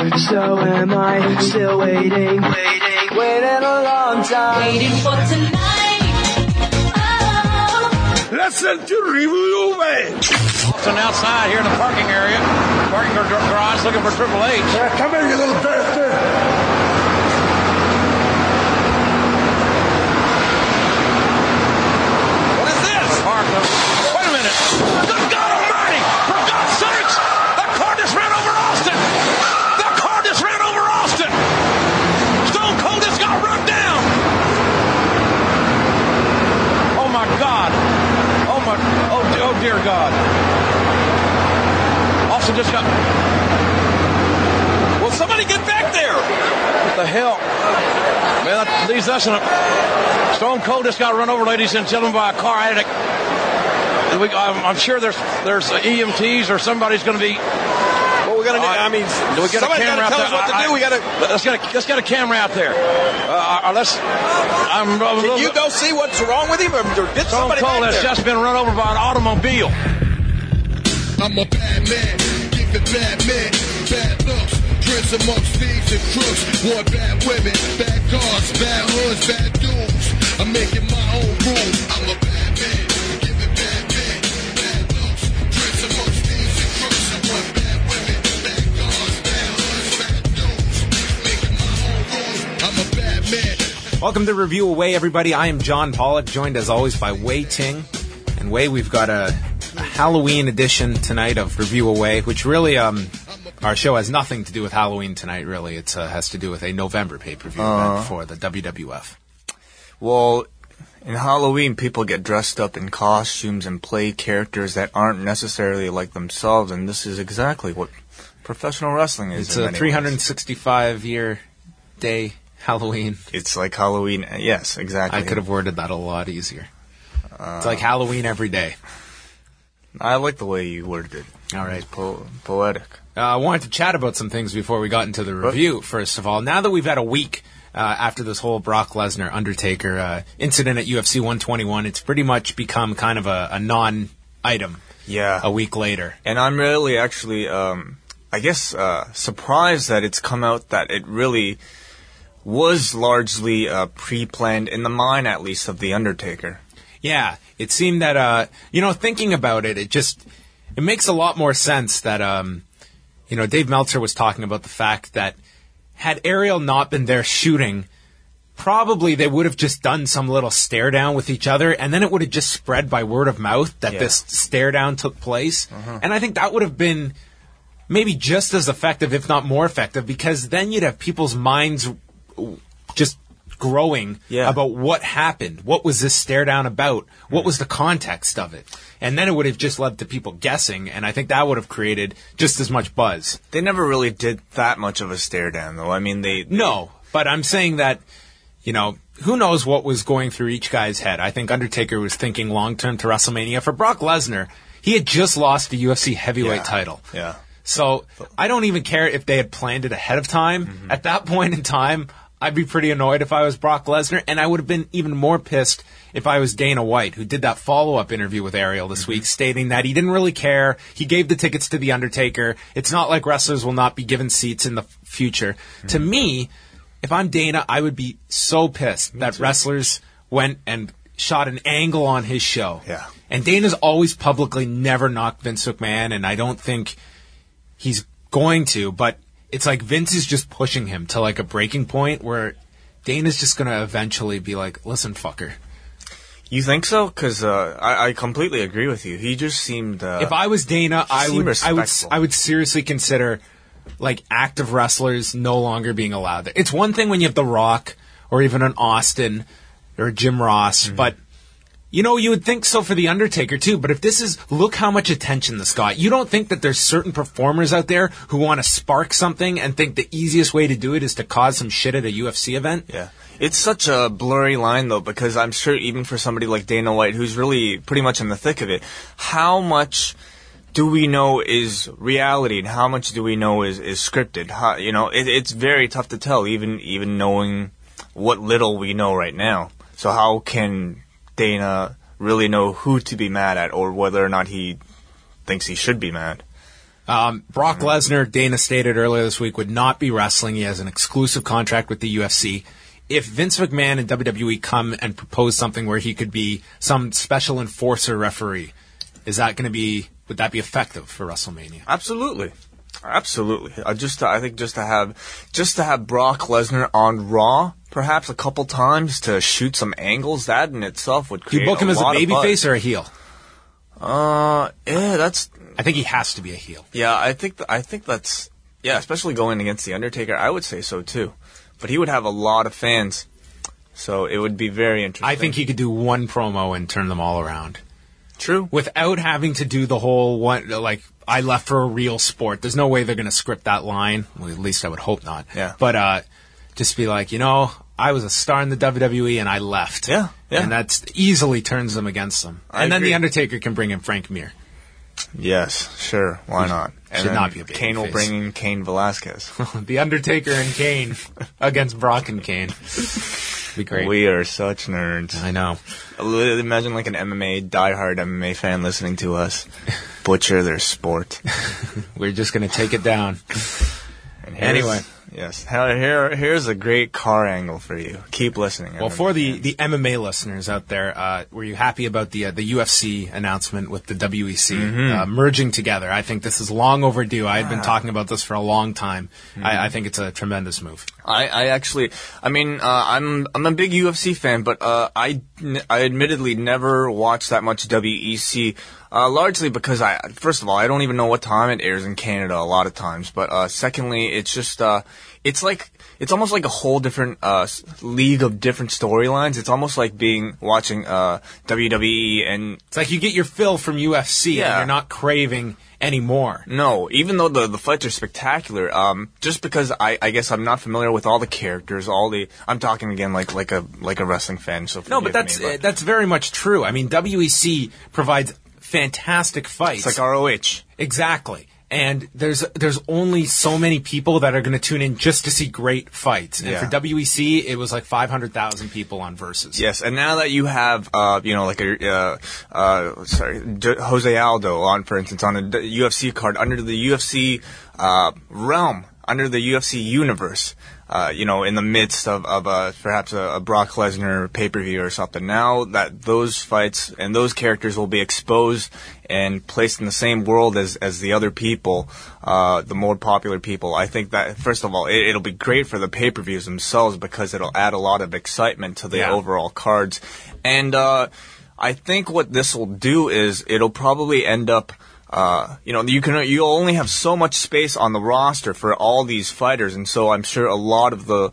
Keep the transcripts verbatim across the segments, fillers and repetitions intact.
So am I, still waiting, waiting, waiting a long time. Waiting for tonight. Oh. Listen to Review Away. Austin outside here in the parking area. Parking garage looking for Triple H. Yeah, come here, you little bastard. Wait a minute. Good God Almighty! For God's sakes! That car just ran over Austin! That car just ran over Austin! Stone Cold just got run down! Oh my God! Oh my... Oh, oh dear God! Austin just got... Will somebody get back there? What the hell? Man, that leaves us in a... Stone Cold just got run over, ladies and gentlemen, by a car. I had a... We, I'm, I'm sure there's there's E M Ts or somebody's going to be. What we got to do? I mean, do we get a camera out tell there? Us what to I, do. We got to let's get a, let's get a camera out there. Uh, let's. I'm. I'm Can you go see what's wrong with him, or did Stone somebody Cold back has there? just been run over by an automobile. I'm a bad man, give it bad men, bad looks, trends amongst thieves and crooks, want bad women, bad cars, bad hoods, bad dudes. I'm making my own rules. I'm a bad man, give it bad men, bad looks, trends amongst thieves and crooks. I want bad women, bad cars, bad hoods, bad dudes. Making my own rules. I'm a bad man. Welcome to Review Away, everybody. I am John Pollock, joined as always by Wei Ting. And Wei, we've got a, a Halloween edition tonight of Review Away, which really, um, our show has nothing to do with Halloween tonight, really. It uh, has to do with a November pay-per-view Uh, event for the W W F. Well, in Halloween, people get dressed up in costumes and play characters that aren't necessarily like themselves, and this is exactly what professional wrestling is. It's in a many three ways. hundred sixty-five year day Halloween. It's like Halloween. Yes, exactly. I could have worded that a lot easier. Uh, it's like Halloween every day. I like the way you worded it. All right. It's po- poetic. Uh, I wanted to chat about some things before we got into the review, first of all. Now that we've had a week uh, after this whole Brock Lesnar Undertaker uh, incident at U F C one twenty-one, it's pretty much become kind of a, a non-item Yeah. a week later. And I'm really actually, um, I guess, uh, surprised that it's come out that it really was largely uh, pre-planned, in the mind at least, of The Undertaker. Yeah, it seemed that, uh, you know, thinking about it, it just, it makes a lot more sense that, um, you know, Dave Meltzer was talking about the fact that had Ariel not been there shooting, probably they would have just done some little stare down with each other, and then it would have just spread by word of mouth that Yeah. this stare down took place. Uh-huh. And I think that would have been maybe just as effective, if not more effective, because then you'd have people's minds just growing Yeah. about what happened. What was this stare down about? What was the context of it? And then it would have just led to people guessing, and I think that would have created just as much buzz. They never really did that much of a stare down, though. I mean, they... they No, but I'm saying that, you know, who knows what was going through each guy's head. I think Undertaker was thinking long-term to WrestleMania. For Brock Lesnar, he had just lost the U F C heavyweight Yeah. title. Yeah. So I don't even care if they had planned it ahead of time. Mm-hmm. At that point in time, I'd be pretty annoyed if I was Brock Lesnar, and I would have been even more pissed if I was Dana White, who did that follow-up interview with Ariel this mm-hmm. week, stating that he didn't really care. He gave the tickets to The Undertaker. It's not like wrestlers will not be given seats in the f- future. Mm-hmm. To me, if I'm Dana, I would be so pissed me that too. wrestlers went and shot an angle on his show. Yeah. And Dana's always publicly never knocked Vince McMahon, and I don't think he's going to, but it's like Vince is just pushing him to like a breaking point where Dana's just going to eventually be like, listen, fucker. You think so? Because uh, I, I completely agree with you. He just seemed... Uh, if I was Dana, I would, I would I would seriously consider like active wrestlers no longer being allowed there. It's one thing when you have The Rock or even an Austin or Jim Ross, mm-hmm. but you know, you would think so for The Undertaker, too. But if this is, look how much attention this got. You don't think that there's certain performers out there who want to spark something and think the easiest way to do it is to cause some shit at a U F C event? Yeah. It's such a blurry line, though, because I'm sure even for somebody like Dana White, who's really pretty much in the thick of it, how much do we know is reality and how much do we know is, is scripted? How, you know, it, it's very tough to tell, even even knowing what little we know right now. So how can Dana really know who to be mad at or whether or not he thinks he should be mad? Um, Brock mm-hmm. Lesnar, Dana stated earlier this week, would not be wrestling. He has an exclusive contract with the U F C. If Vince McMahon and W W E come and propose something where he could be some special enforcer referee, is that going to be, would that be effective for WrestleMania? Absolutely. Absolutely. Uh, just to, I think just to have just to have Brock Lesnar on Raw, perhaps a couple times to shoot some angles, that in itself would create. Do you book him a as a lot of babyface or a heel? Uh, yeah, that's. I think he has to be a heel. Yeah, I think th- I think that's yeah, especially going against the Undertaker. I would say so too, but he would have a lot of fans, so it would be very interesting. I think he could do one promo and turn them all around. True. Without having to do the whole one, like, I left for a real sport. There's no way they're going to script that line. Well, at least I would hope not. Yeah. But uh, just be like, you know, I was a star in the W W E and I left. Yeah. Yeah. And that easily turns them against them. I and then agree. The Undertaker can bring in Frank Mir. Yes, sure. Why not? And should not be a baby Kane will face. bring in Kane Velasquez. The Undertaker and Kane against Brock and Kane. Be great. We are such nerds. I know. Imagine like an M M A, diehard M M A fan listening to us butcher their sport. We're just going to take it down. And Anyway. Yes. Here, here's a great car angle for you. Keep listening. Well, for the, the M M A listeners out there, uh, were you happy about the uh, the U F C announcement with the W E C Mm-hmm. uh, merging together? I think this is long overdue. I had been talking about this for a long time. Mm-hmm. I, I think it's a tremendous move. I, I actually, I mean, uh, I'm I'm a big U F C fan, but uh, I, I admittedly never watched that much W E C. Uh, largely because I, first of all, I don't even know what time it airs in Canada a lot of times. But uh, secondly, it's just, uh, it's like, it's almost like a whole different uh, league of different storylines. It's almost like being watching uh, W W E, and It's like you get your fill from U F C and Yeah. you're not craving anymore. no, even though the the fights are spectacular, um, just because I, I guess I'm not familiar with all the characters, all the, I'm talking again like like a like a wrestling fan. So No, but forgive that's me, uh, that's very much true. I mean, W E C provides fantastic fights. it's like R O H. Exactly. And there's there's only so many people that are going to tune in just to see great fights. And Yeah. for W E C, it was like five hundred thousand people on Versus. Yes, and now that you have, uh, you know, like a, uh, uh, sorry, J- Jose Aldo on, for instance, on a D- U F C card under the U F C uh, realm, under the U F C universe, uh, you know, in the midst of, of uh, perhaps a, a Brock Lesnar pay-per-view or something. Now that those fights and those characters will be exposed and placed in the same world as, as the other people, uh, the more popular people, I think that, first of all, it, it'll be great for the pay-per-views themselves because it'll add a lot of excitement to the Yeah. overall cards. And uh, I think what this will do is it'll probably end up Uh, you know, you can you only have so much space on the roster for all these fighters, and so I'm sure a lot of the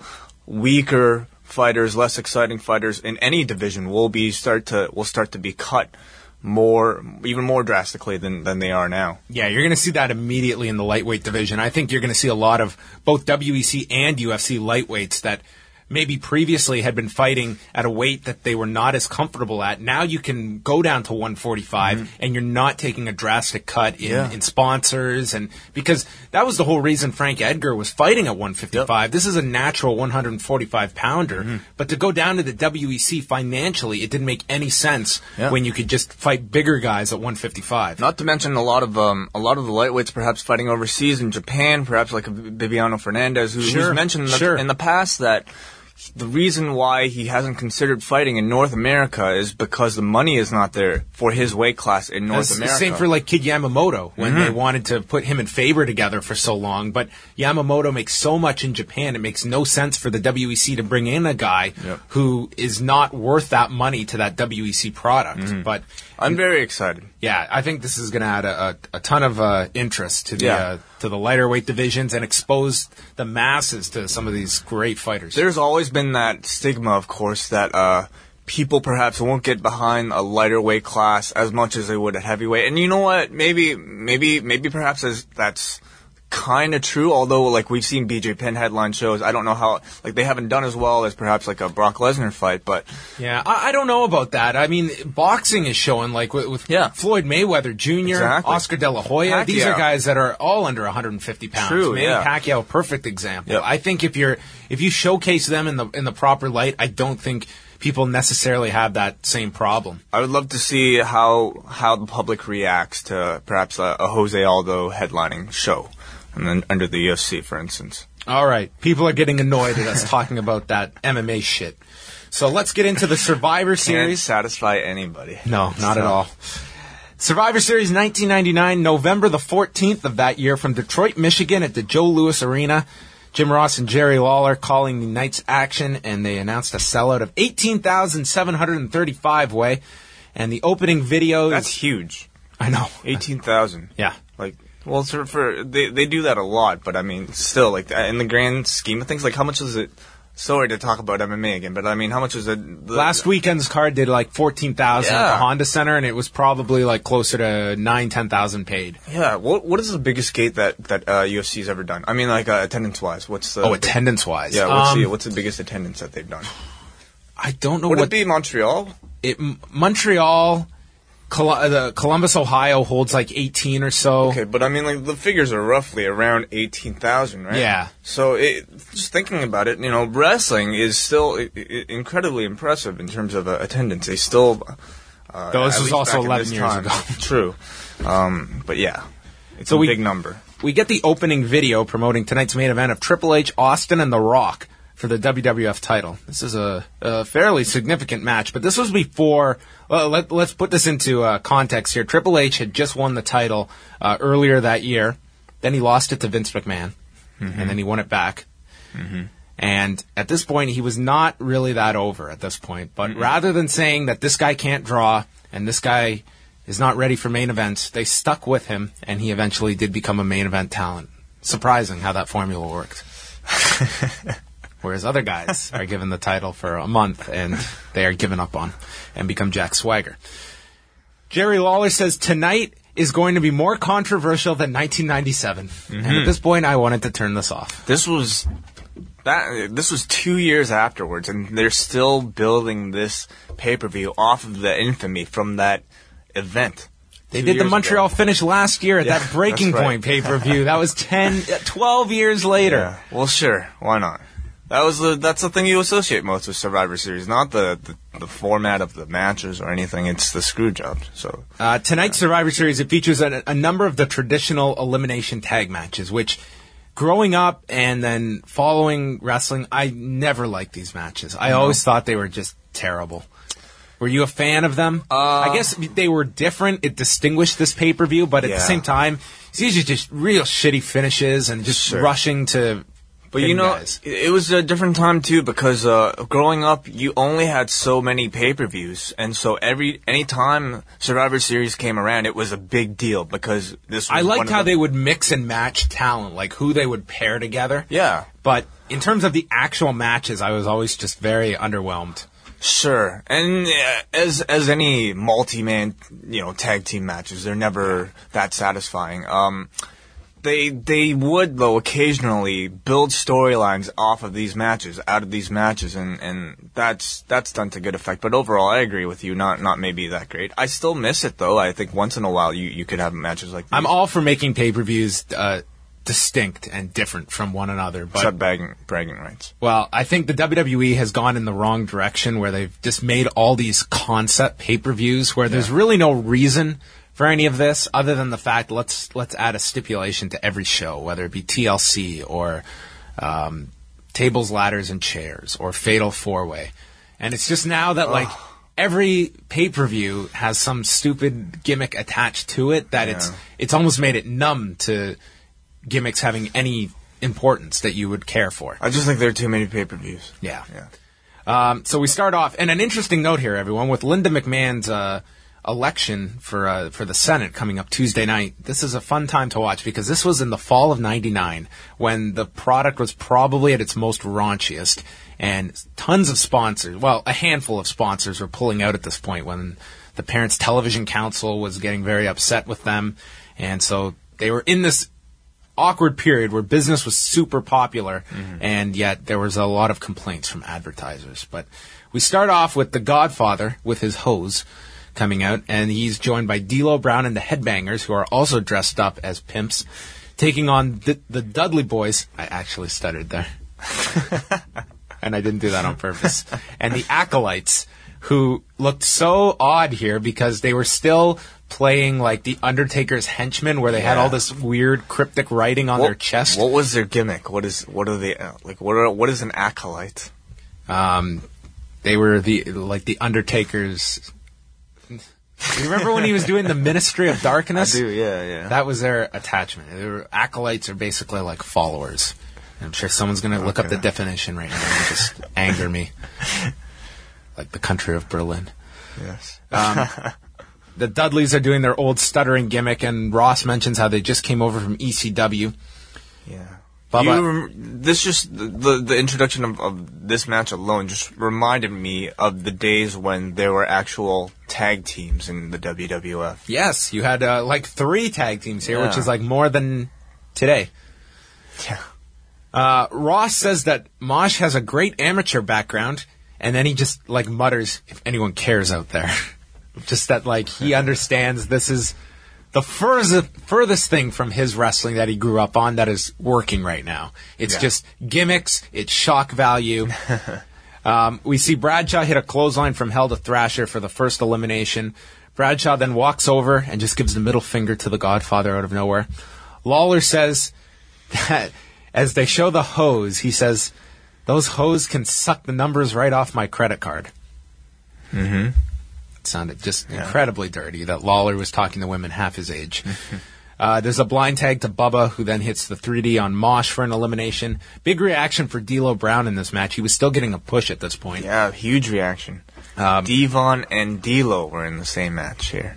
weaker fighters, less exciting fighters in any division will be start to will start to be cut more, even more drastically than than they are now. Yeah, you're going to see that immediately in the lightweight division. I think you're going to see a lot of both W E C and U F C lightweights that maybe previously had been fighting at a weight that they were not as comfortable at. Now you can go down to one forty-five mm-hmm. and you're not taking a drastic cut in, Yeah. in sponsors, and because that was the whole reason Frank Edgar was fighting at one fifty-five. Yep. This is a natural one forty-five pounder, mm-hmm. but to go down to the W E C financially, it didn't make any sense yeah. when you could just fight bigger guys at one fifty-five. Not to mention a lot of um, a lot of the lightweights perhaps fighting overseas in Japan, perhaps like a Bibiano Fernandez, who, sure. who's mentioned in the, sure. in the past that the reason why he hasn't considered fighting in North America is because the money is not there for his weight class in North That's America. The same for like Kid Yamamoto when mm-hmm. they wanted to put him and Faber together for so long. But Yamamoto makes so much in Japan, it makes no sense for the W E C to bring in a guy yep. who is not worth that money to that W E C product. Mm-hmm. But I'm very excited. Yeah, I think this is going to add a, a, a ton of uh, interest to the yeah. uh, to the lighter weight divisions and expose the masses to some of these great fighters. There's always been that stigma, of course, that uh, people perhaps won't get behind a lighter weight class as much as they would at heavyweight. And you know what? Maybe, maybe, maybe perhaps as that's kind of true, although like we've seen B J Penn headline shows. I don't know how, like they haven't done as well as perhaps like a Brock Lesnar fight, but yeah, I, I don't know about that. I mean, boxing is showing like with, with yeah. Floyd Mayweather Junior, exactly. Oscar De La Hoya. Pacquiao. These are guys that are all under one fifty pounds. True, Manny yeah. Pacquiao, perfect example. Yep. I think if you're if you showcase them in the in the proper light, I don't think people necessarily have that same problem. I would love to see how how the public reacts to perhaps a, a Jose Aldo headlining show, and then under the U F C, for instance. All right, people are getting annoyed at us talking about that M M A shit. So let's get into the Survivor Series. Can't satisfy anybody. No, not at all. Survivor Series nineteen ninety-nine, November the fourteenth of that year, from Detroit, Michigan, at the Joe Louis Arena. Jim Ross and Jerry Lawler calling the night's action, and they announced a sellout of eighteen thousand seven hundred thirty-five way. And the opening video... That's huge. I know. eighteen thousand. Yeah. Like, well, for, for they, they do that a lot, but I mean, still, like, in the grand scheme of things, like, how much was it... Sorry to talk about M M A again, but I mean, how much was it? The, Last weekend's card did like fourteen thousand yeah. at the Honda Center, and it was probably like closer to nine, ten thousand paid. Yeah. What What is the biggest gate that that uh, U F C's ever done? I mean, like uh, attendance wise, what's the? Oh, attendance wise. Yeah. What's um, the What's the biggest attendance that they've done? I don't know. Would what, it be Montreal? It Montreal, Col- uh, the Columbus, Ohio holds like eighteen or so. Okay, but I mean, like the figures are roughly around eighteen thousand, right? Yeah. So it, just thinking about it, you know, wrestling is still I- I- incredibly impressive in terms of uh, attendance. They still. Uh, Though this at was least also back in eleven this years time. ago. True. Um, but yeah, it's So a we- big number. We get the opening video promoting tonight's main event of Triple H, Austin, and The Rock for the W W F title. This is a, a fairly significant match, but this was before... Well, let, let's put this into uh, context here. Triple H had just won the title uh, earlier that year. Then he lost it to Vince McMahon, mm-hmm. and then he won it back. Mm-hmm. And at this point, he was not really that over at this point. But mm-hmm. rather than saying that this guy can't draw and this guy is not ready for main events, they stuck with him, and he eventually did become a main event talent. Surprising how that formula worked. Whereas other guys are given the title for a month and they are given up on and become Jack Swagger. Jerry Lawler says tonight is going to be more controversial than nineteen ninety-seven. Mm-hmm. And at this point, I wanted to turn this off. This was that. This was two years afterwards, and they're still building this pay-per-view off of the infamy from that event. They did the Montreal ago. finish last year at Yeah, that Breaking that's right. Point pay-per-view. That was ten, twelve years later. Yeah. Well, sure. Why not? That was the that's the thing you associate most with Survivor Series, not the, the, the format of the matches or anything. It's the screw job. So uh, tonight's yeah. Survivor Series, it features a, a number of the traditional elimination tag matches, which growing up and then following wrestling, I never liked these matches. I no. always thought they were just terrible. Were you a fan of them? Uh, I guess they were different. It distinguished this pay-per-view, but at yeah. the same time, it's usually just real shitty finishes and just sure. rushing to... But you know, guys. It was a different time too because uh, growing up, you only had so many pay-per-views, and so every any time Survivor Series came around, it was a big deal because this. Was I liked how the, they would mix and match talent, like who they would pair together. Yeah, but in terms of the actual matches, I was always just very underwhelmed. Sure, and uh, as as any multi-man, you know, tag team matches, they're never that satisfying. Um, They they would, though, occasionally build storylines off of these matches, out of these matches, and, and that's that's done to good effect. But overall, I agree with you, not not maybe that great. I still miss it, though. I think once in a while you, you could have matches like these. I'm all for making pay-per-views uh, distinct and different from one another. But, except bragging, bragging rights. Well, I think the W W E has gone in the wrong direction where they've just made all these concept pay-per-views where yeah. there's really no reason for any of this, other than the fact let's let's add a stipulation to every show, whether it be T L C or um, Tables, Ladders, and Chairs or Fatal Four Way, and it's just now that like oh. every pay per view has some stupid gimmick attached to it that yeah. it's it's almost made it numb to gimmicks having any importance that you would care for. I just think there are too many pay per views. Yeah, yeah. Um, so we start off, and an interesting note here, everyone, with Linda McMahon's. Uh, election for uh, for the Senate coming up Tuesday night. This is a fun time to watch because this was in the fall of ninety-nine when the product was probably at its most raunchiest and tons of sponsors, well, a handful of sponsors were pulling out at this point when the Parents Television Council was getting very upset with them. And so they were in this awkward period where business was super popular mm-hmm. and yet there was a lot of complaints from advertisers. But we start off with The Godfather with his hose coming out, and he's joined by D'Lo Brown and the Headbangers, who are also dressed up as pimps, taking on the, the Dudley Boys. I actually stuttered there. and I didn't do that on purpose. And the Acolytes, who looked so odd here because they were still playing like the Undertaker's henchmen, where they yeah. had all this weird cryptic writing on what, their chest. What was their gimmick? What is what are they uh, like? What are, what is an acolyte? Um, they were the like the Undertaker's. You remember when he was doing the Ministry of Darkness? I do, yeah, yeah. That was their attachment. They were, acolytes are basically like followers. I'm sure someone's going to okay. look up the definition right now and just anger me. Like the country of Berlin. Yes. Um, the Dudleys are doing their old stuttering gimmick, and Ross mentions how they just came over from E C W. Yeah. Bubba, You rem- this just the, the the introduction of, of this match alone just reminded me of the days when there were actual tag teams in the W W F. Yes, you had uh, like three tag teams here, Yeah. which is like more than today. Yeah. Uh, Ross says that Mosh has a great amateur background, and then he just like mutters, "If anyone cares out there," just that like he understands this is the furthest, furthest thing from his wrestling that he grew up on that is working right now. It's Yeah. just gimmicks. It's shock value. um, we see Bradshaw hit a clothesline from Hell to Thrasher for the first elimination. Bradshaw then walks over and just gives the middle finger to the Godfather out of nowhere. Lawler says that as they show the hose, he says, "Those hoes can suck the numbers right off my credit card." Mm-hmm. It sounded just Yeah. incredibly dirty that Lawler was talking to women half his age. uh, there's a blind tag to Bubba, who then hits the three D on Mosh for an elimination. Big reaction for D'Lo Brown in this match. He was still getting a push at this point. Yeah, huge reaction. Um, Devon and D'Lo were in the same match here.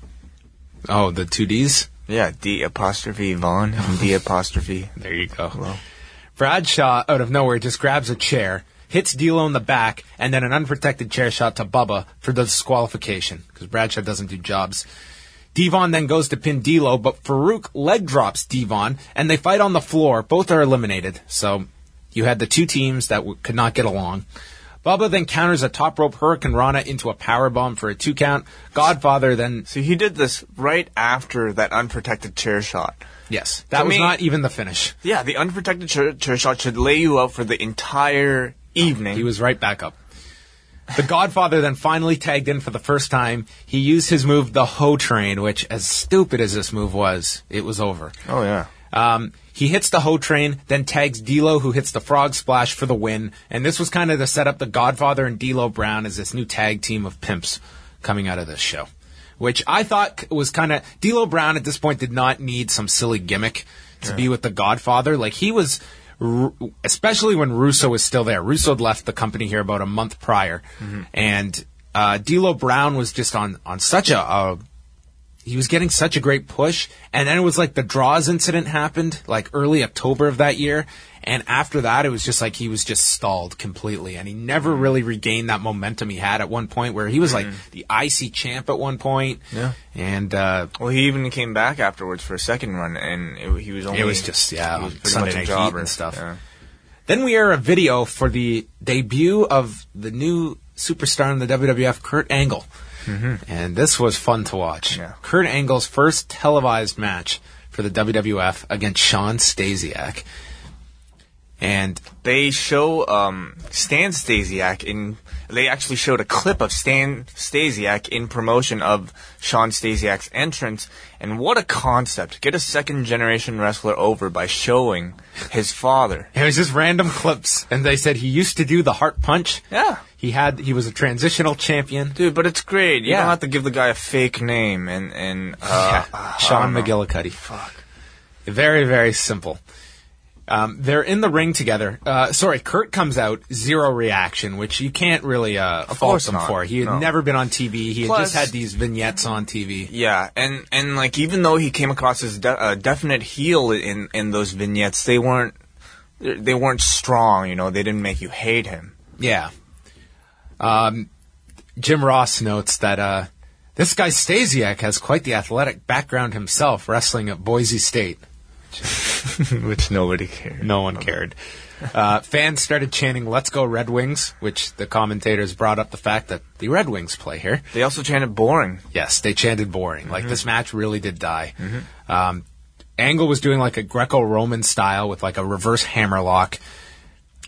oh, the two Ds? Yeah, D apostrophe Vaughn and D apostrophe. There you go. Hello. Bradshaw, out of nowhere, just grabs a chair, hits D'Lo in the back, and then an unprotected chair shot to Bubba for the disqualification, because Bradshaw doesn't do jobs. Devon then goes to pin D'Lo, but Farouk leg drops Devon, and they fight on the floor. Both are eliminated, so you had the two teams that w- could not get along. Bubba then counters a top rope Hurricane Rana into a powerbomb for a two count. Godfather then... So he did this right after that unprotected chair shot. Yes, that To was me- not even the finish. Yeah, the unprotected chair, chair shot should lay you out for the entire evening. He was right back up. The Godfather then finally tagged in for the first time. He used his move, the Ho Train, which, as stupid as this move was, it was over. Oh, yeah. Um, he hits the Ho Train, then tags D'Lo, who hits the Frog Splash for the win. And this was kind of to set up the Godfather and D'Lo Brown as this new tag team of pimps coming out of this show. Which I thought was kind of... D'Lo Brown at this point did not need some silly gimmick to Yeah. be with the Godfather. Like, he was... Especially when Russo was still there. Russo had left the company here about a month prior. Mm-hmm. And uh, D'Lo Brown was just on, on such a... a he was getting such a great push, and then it was like the Draws incident happened, like early October of that year, and after that, it was just like he was just stalled completely, and he never really regained that momentum he had at one point, where he was like the I C champ at one point, Yeah. and uh, Well, he even came back afterwards for a second run, and it, he was only... it was just, yeah, he was pretty Sunday much a Night Heat jobber. and stuff. Yeah. Then we air a video for the debut of the new superstar in the W W F, Kurt Angle. Mm-hmm. And this was fun to watch. Yeah. Kurt Angle's first televised match for the W W F against Shawn Stasiak. And They show um, Stan Stasiak in... They actually showed a clip of Stan Stasiak in promotion of Shawn Stasiak's entrance. And what a concept. Get a second-generation wrestler over by showing his father. it was just random clips. And they said he used to do the heart punch. Yeah. He had he was a transitional champion. Dude, but it's great. You Yeah. don't have to give the guy a fake name and... and uh, yeah. Sean know. McGillicuddy. Fuck. Very, very simple. Um, they're in the ring together. Uh, sorry, Kurt comes out, zero reaction, which you can't really uh, fault course him not. for. He had No. never been on T V. He had Plus- just had these vignettes on T V. Yeah, and, and like even though he came across as de- a definite heel in, in those vignettes, they weren't they weren't strong. You know, they didn't make you hate him. Yeah. Um, Jim Ross notes that uh, this guy Stasiak has quite the athletic background himself, wrestling at Boise State. Which nobody cared. No one cared. Uh, fans started chanting, "Let's go Red Wings," which the commentators brought up the fact that the Red Wings play here. They also chanted boring. Yes, they chanted boring. Like, this match really did die. Um, Angle was doing like a Greco-Roman style with like a reverse hammerlock.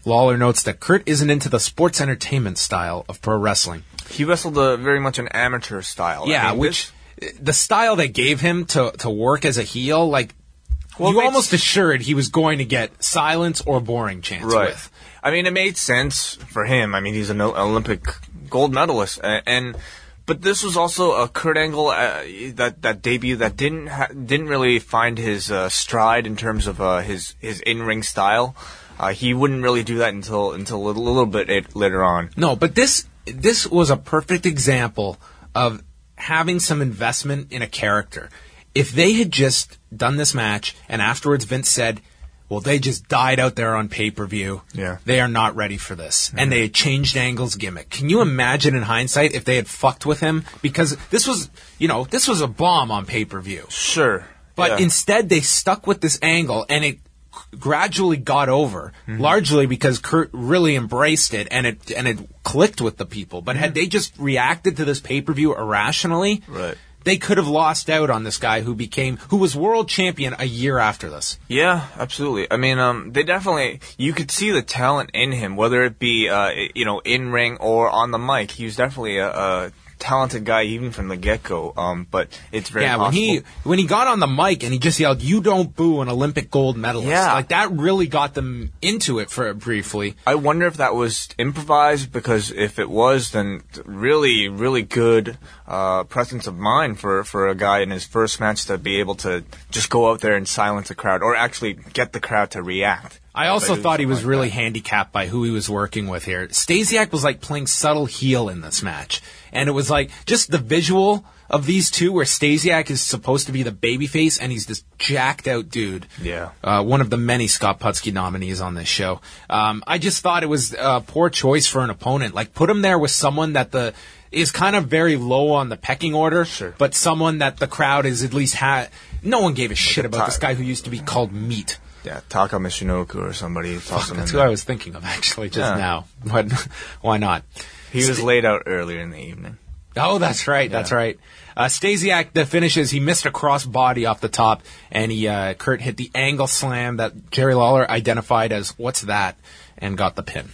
Lawler notes that Kurt isn't into the sports entertainment style of pro wrestling. He wrestled a very much an amateur style. Yeah, I mean, which this... the style they gave him to to work as a heel, like well, you makes... almost assured he was going to get silence or boring chance right. with. I mean, it made sense for him. I mean, he's an Olympic gold medalist, and, and but this was also a Kurt Angle uh, that that debut that didn't ha- didn't really find his uh, stride in terms of uh, his his in ring style. Uh, he wouldn't really do that until until a little, little bit it, later on. No, but this this was a perfect example of having some investment in a character. If they had just done this match and afterwards Vince said, well, they just died out there on pay-per-view. Yeah. They are not ready for this. Mm-hmm. And they had changed Angle's gimmick. Can you imagine in hindsight if they had fucked with him? Because this was, you know, this was a bomb on pay-per-view. Sure. But yeah. instead they stuck with this angle and it gradually got over, mm-hmm. largely because Kurt really embraced it and it and it clicked with the people. But mm-hmm. had they just reacted to this pay-per-view irrationally, right. they could have lost out on this guy who became who was world champion a year after this. Yeah, absolutely. I mean, um, they definitely you could see the talent in him, whether it be uh, you know in ring or on the mic. He was definitely a, a talented guy even from the get go. Um, but it's very yeah. possible. When he when he got on the mic and he just yelled, "You don't boo an Olympic gold medalist!" Yeah. like that really got them into it for briefly. I wonder if that was improvised, because if it was, then really, really good uh, presence of mind for, for a guy in his first match to be able to just go out there and silence a crowd, or actually get the crowd to react. I also thought he was like really that. handicapped by who he was working with here. Stasiak was like playing subtle heel in this match. And it was like just the visual of these two where Stasiak is supposed to be the babyface and he's this jacked out dude. Yeah. Uh, one of the many Scott Putski nominees on this show. Um, I just thought it was a poor choice for an opponent. Like put him there with someone that the is kind of very low on the pecking order, sure. but someone that the crowd is at least ha- no one gave a shit like a about tie. This guy who used to be called Meat. Yeah, Taka Michinoku or somebody. Toss him That's in who there. I was thinking of actually just Yeah. now. But why not? He was St- laid out earlier in the evening. Oh, that's right. That's Yeah. right. Uh, Stasiak, the finishes, he missed a cross body off the top, and he uh, Kurt hit the angle slam that Jerry Lawler identified as "what's that?" and got the pin.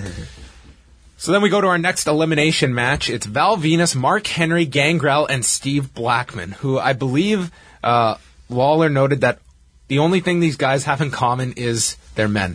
So then we go to our next elimination match. It's Val Venus, Mark Henry, Gangrel, and Steve Blackman, who I believe uh, Lawler noted that the only thing these guys have in common is they're men.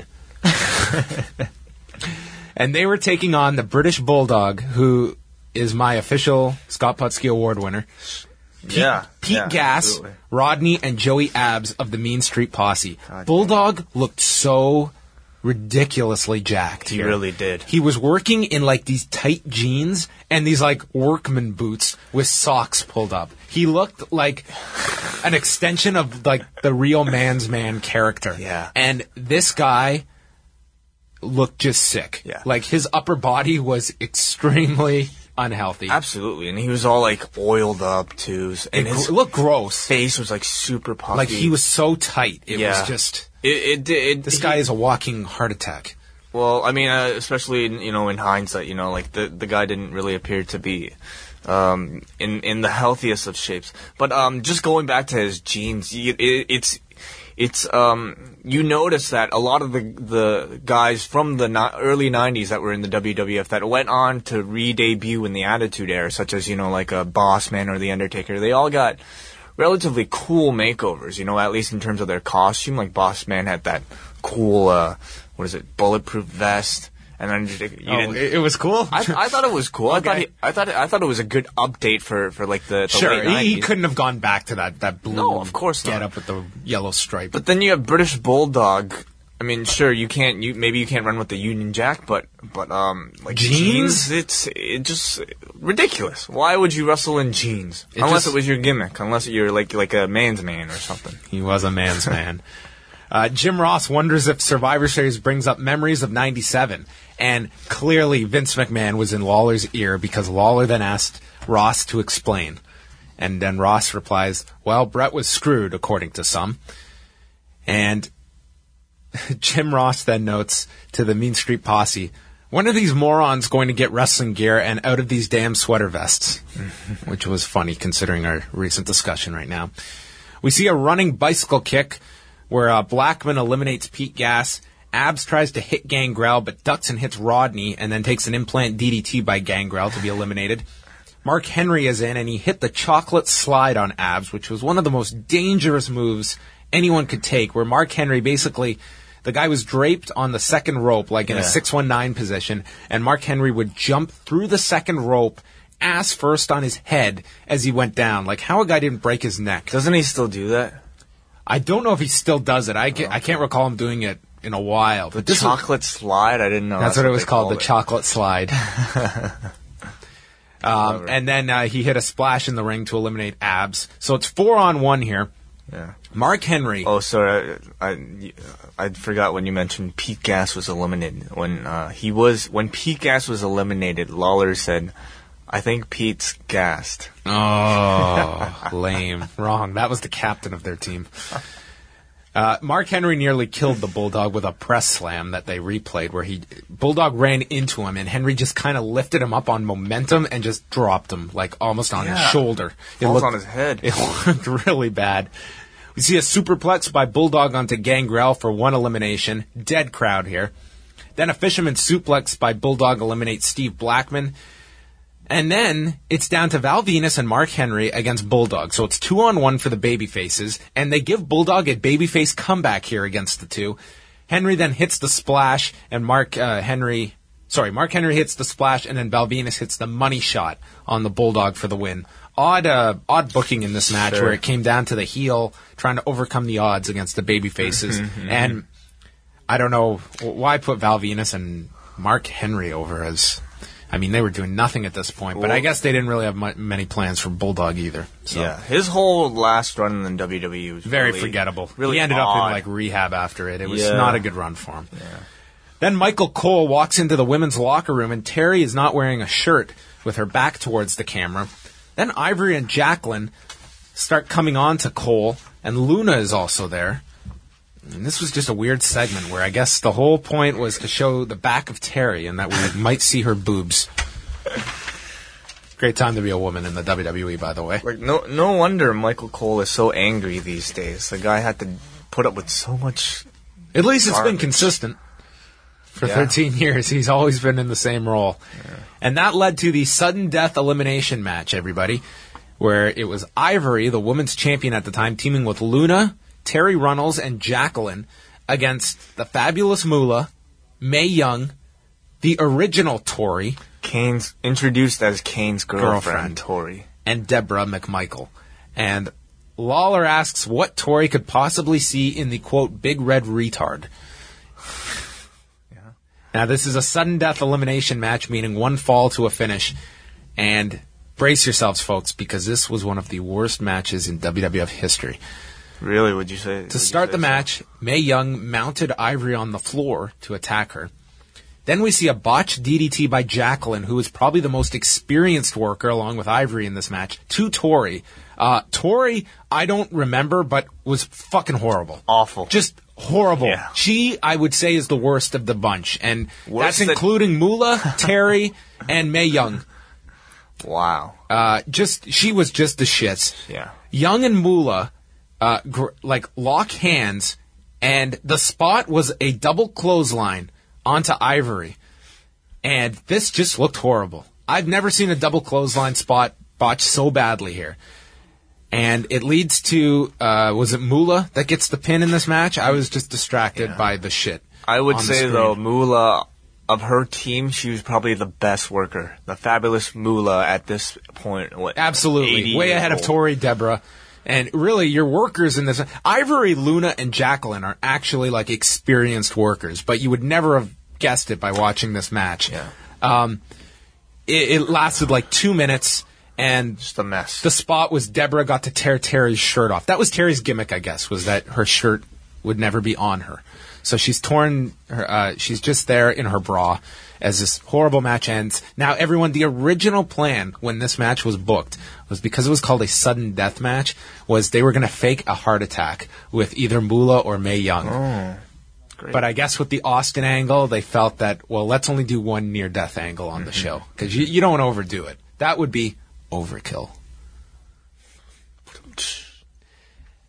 And they were taking on the British Bulldog, who is my official Scott Putski Award winner. Pete, yeah. Pete yeah, Gass, absolutely. Rodney, and Joey Abs of the Mean Street Posse. God Bulldog looked so ridiculously jacked He here. really did. He was working in like these tight jeans and these like workman boots with socks pulled up. He looked like an extension of like the real man's man character. Yeah. And this guy looked just sick. Yeah. Like his upper body was extremely unhealthy. Absolutely, and he was all like oiled up too, and It his gr- looked gross. face was like super puffy. Like he was so tight. It Yeah. was just It, it, it, this he- guy is a walking heart attack. Well, I mean, uh, especially in, you know in hindsight, you know, like the the guy didn't really appear to be um, in in the healthiest of shapes. But um, just going back to his jeans, it, it, it's it's um, you notice that a lot of the the guys from the ni- early nineties that were in the W W F that went on to re-debut in the Attitude Era, such as you know like a Boss Man or the Undertaker, they all got relatively cool makeovers, you know, at least in terms of their costume. Like Boss Man had that cool, uh, what is it, bulletproof vest, and then you Oh, didn't. it, it was cool. I, I thought it was cool. I Okay. thought he, I thought it, I thought it was a good update for, for like the, the Sure, late he, nineties. he couldn't have gone back to that that blue. No, of course get not. up with the yellow stripe. But then you have British Bulldog. I mean, sure, you can't. You maybe you can't run with the Union Jack, but but um, like Jeans? jeans, it's it just ridiculous. Why would you wrestle in jeans? It unless just- it was your gimmick. Unless you're like like a man's man or something. He was a man's man. Uh, Jim Ross wonders if Survivor Series brings up memories of ninety-seven. And clearly Vince McMahon was in Lawler's ear because Lawler then asked Ross to explain. And then Ross replies, well, Brett was screwed, according to some. And Jim Ross then notes to the Mean Street Posse, when are these morons going to get wrestling gear and out of these damn sweater vests? Which was funny considering our recent discussion right now. We see a running bicycle kick where uh, Blackman eliminates Pete Gass, Abs tries to hit Gangrel, but ducks and hits Rodney, and then takes an implant D D T by Gangrel to be eliminated. Mark Henry is in, and he hit the chocolate slide on Abs, which was one of the most dangerous moves anyone could take, where Mark Henry basically, the guy was draped on the second rope, like in yeah. a six one nine position, and Mark Henry would jump through the second rope, ass first on his head as he went down. Like, how a guy didn't break his neck. Doesn't he still do that? I don't know if he still does it. I can't, I can't recall him doing it in a while. The chocolate was, slide? I didn't know. That's, that's what, what it was called, it. the chocolate slide. um, and then uh, he hit a splash in the ring to eliminate Abs. So it's four on one here. Yeah. Mark Henry. Oh, sorry. I, I, I forgot when you mentioned Pete Gas was eliminated. When uh, he was, when Pete Gas was eliminated, Lawler said, "I think Pete's gassed." Oh, lame. Wrong. That was the captain of their team. Uh, Mark Henry nearly killed the Bulldog with a press slam that they replayed, where he Bulldog ran into him, and Henry just kind of lifted him up on momentum and just dropped him, like almost on yeah. his shoulder. It Falls looked, on his head. It looked really bad. We see a superplex by Bulldog onto Gangrel for one elimination. Dead crowd here. Then a fisherman suplex by Bulldog eliminates Steve Blackman. And then it's down to Val Venus and Mark Henry against Bulldog. So it's two on one for the babyfaces. And they give Bulldog a babyface comeback here against the two. Henry then hits the splash, and Mark uh, Henry... Sorry, Mark Henry hits the splash, and then Val Venus hits the money shot on the Bulldog for the win. Odd uh, odd booking in this match, sure. where it came down to the heel trying to overcome the odds against the babyfaces. Mm-hmm. And I don't know why put Val Venus and Mark Henry over as... I mean, they were doing nothing at this point, but I guess they didn't really have m- many plans for Bulldog either. So. Yeah, his whole last run in W W E was very really, forgettable. Really he ended odd. up in like rehab after it. It was yeah. not a good run for him. Yeah. Then Michael Cole walks into the women's locker room, and Terry is not wearing a shirt with her back towards the camera. Then Ivory and Jacqueline start coming on to Cole, and Luna is also there. And this was just a weird segment where I guess the whole point was to show the back of Terry and that we might see her boobs. Great time to be a woman in the W W E, by the way. Like no, no wonder Michael Cole is so angry these days. The guy had to put up with so much. At least it's garbage. been consistent for yeah. thirteen years. He's always been in the same role, yeah. and that led to the sudden death elimination match. Everybody, where it was Ivory, the women's champion at the time, teaming with Luna, Terry Runnels, and Jacqueline against the Fabulous Moolah, Mae Young, the original Tori. Kane's introduced as Kane's girlfriend, girlfriend, Tori, and Deborah McMichael. And Lawler asks what Tori could possibly see in the, quote, big red retard. Yeah. Now, this is a sudden death elimination match, meaning one fall to a finish. And brace yourselves, folks, because this was one of the worst matches in W W F history. Really, would you say? To start the match, Mae Young mounted Ivory on the floor to attack her. Then we see a botched D D T by Jacqueline, who is probably the most experienced worker along with Ivory in this match, to Tori. Uh, Tori, I don't remember, but was fucking horrible. Awful. Just horrible. Yeah. She, I would say, is the worst of the bunch. And Worse that's including Moolah, Terry, and Mae Young. Wow. Uh, just, she was just the shits. Yeah. Young and Moolah, uh, gr- like, lock hands, and the spot was a double clothesline onto Ivory. And this just looked horrible. I've never seen a double clothesline spot botched so badly here. And it leads to, uh, was it Moolah that gets the pin in this match? I was just distracted yeah. by the shit. I would on say, though, Moolah, of her team, she was probably the best worker. The Fabulous Moolah at this point. What, Absolutely. Way ahead old. of Tori, Deborah. And really, your workers in this... Ivory, Luna, and Jacqueline are actually, like, experienced workers. But you would never have guessed it by watching this match. Yeah. Um, it, it lasted, like, two minutes. And just a mess. The spot was Deborah got to tear Terry's shirt off. That was Terry's gimmick, I guess, was that her shirt would never be on her. So she's torn... Her, uh, she's just there in her bra as this horrible match ends. Now, everyone, the original plan when this match was booked was because it was called a sudden death match, was they were going to fake a heart attack with either Moolah or Mae Young. Oh, great. But I guess with the Austin angle, they felt that, well, let's only do one near-death angle on mm-hmm. the show. Because you, you don't want to overdo it. That would be overkill.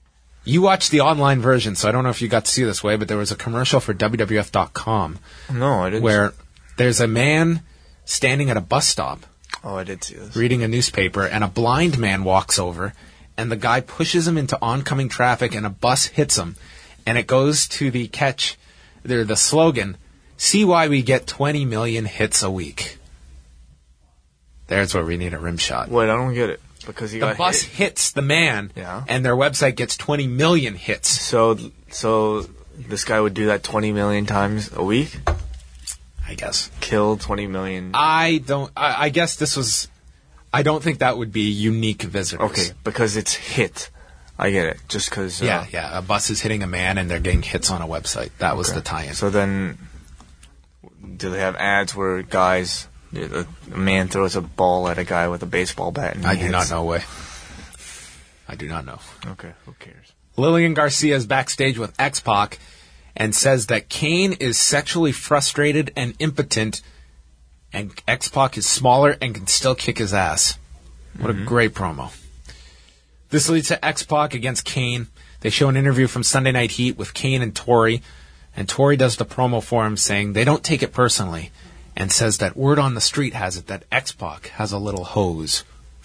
You watched the online version, so I don't know if you got to see this way, but there was a commercial for W W F dot com. No, I didn't. Where there's a man standing at a bus stop. Oh, I did see this. Reading a newspaper, and a blind man walks over, and the guy pushes him into oncoming traffic, and a bus hits him. And it goes to the catch, the, the slogan, see why we get twenty million hits a week. There's where we need a rim shot. Wait, I don't get it. Because he the got bus hit. hits the man, yeah. and their website gets twenty million hits. So, so this guy would do that twenty million times a week? I guess. Kill twenty million. I don't, I, I guess this was, I don't think that would be unique visitors. Okay, because it's hit. I get it. Just because. Uh, yeah, yeah. A bus is hitting a man and they're getting hits on a website. That okay. was the tie-in. So then, do they have ads where guys, a man throws a ball at a guy with a baseball bat? And I he do hits? not know, way. I do not know. Okay, who cares? Lillian Garcia is backstage with X-Pac and says that Kane is sexually frustrated and impotent, and X-Pac is smaller and can still kick his ass. What mm-hmm. a great promo. This leads to X-Pac against Kane. They show an interview from Sunday Night Heat with Kane and Tori, and Tori does the promo for him saying they don't take it personally, and says that word on the street has it that X-Pac has a little hose.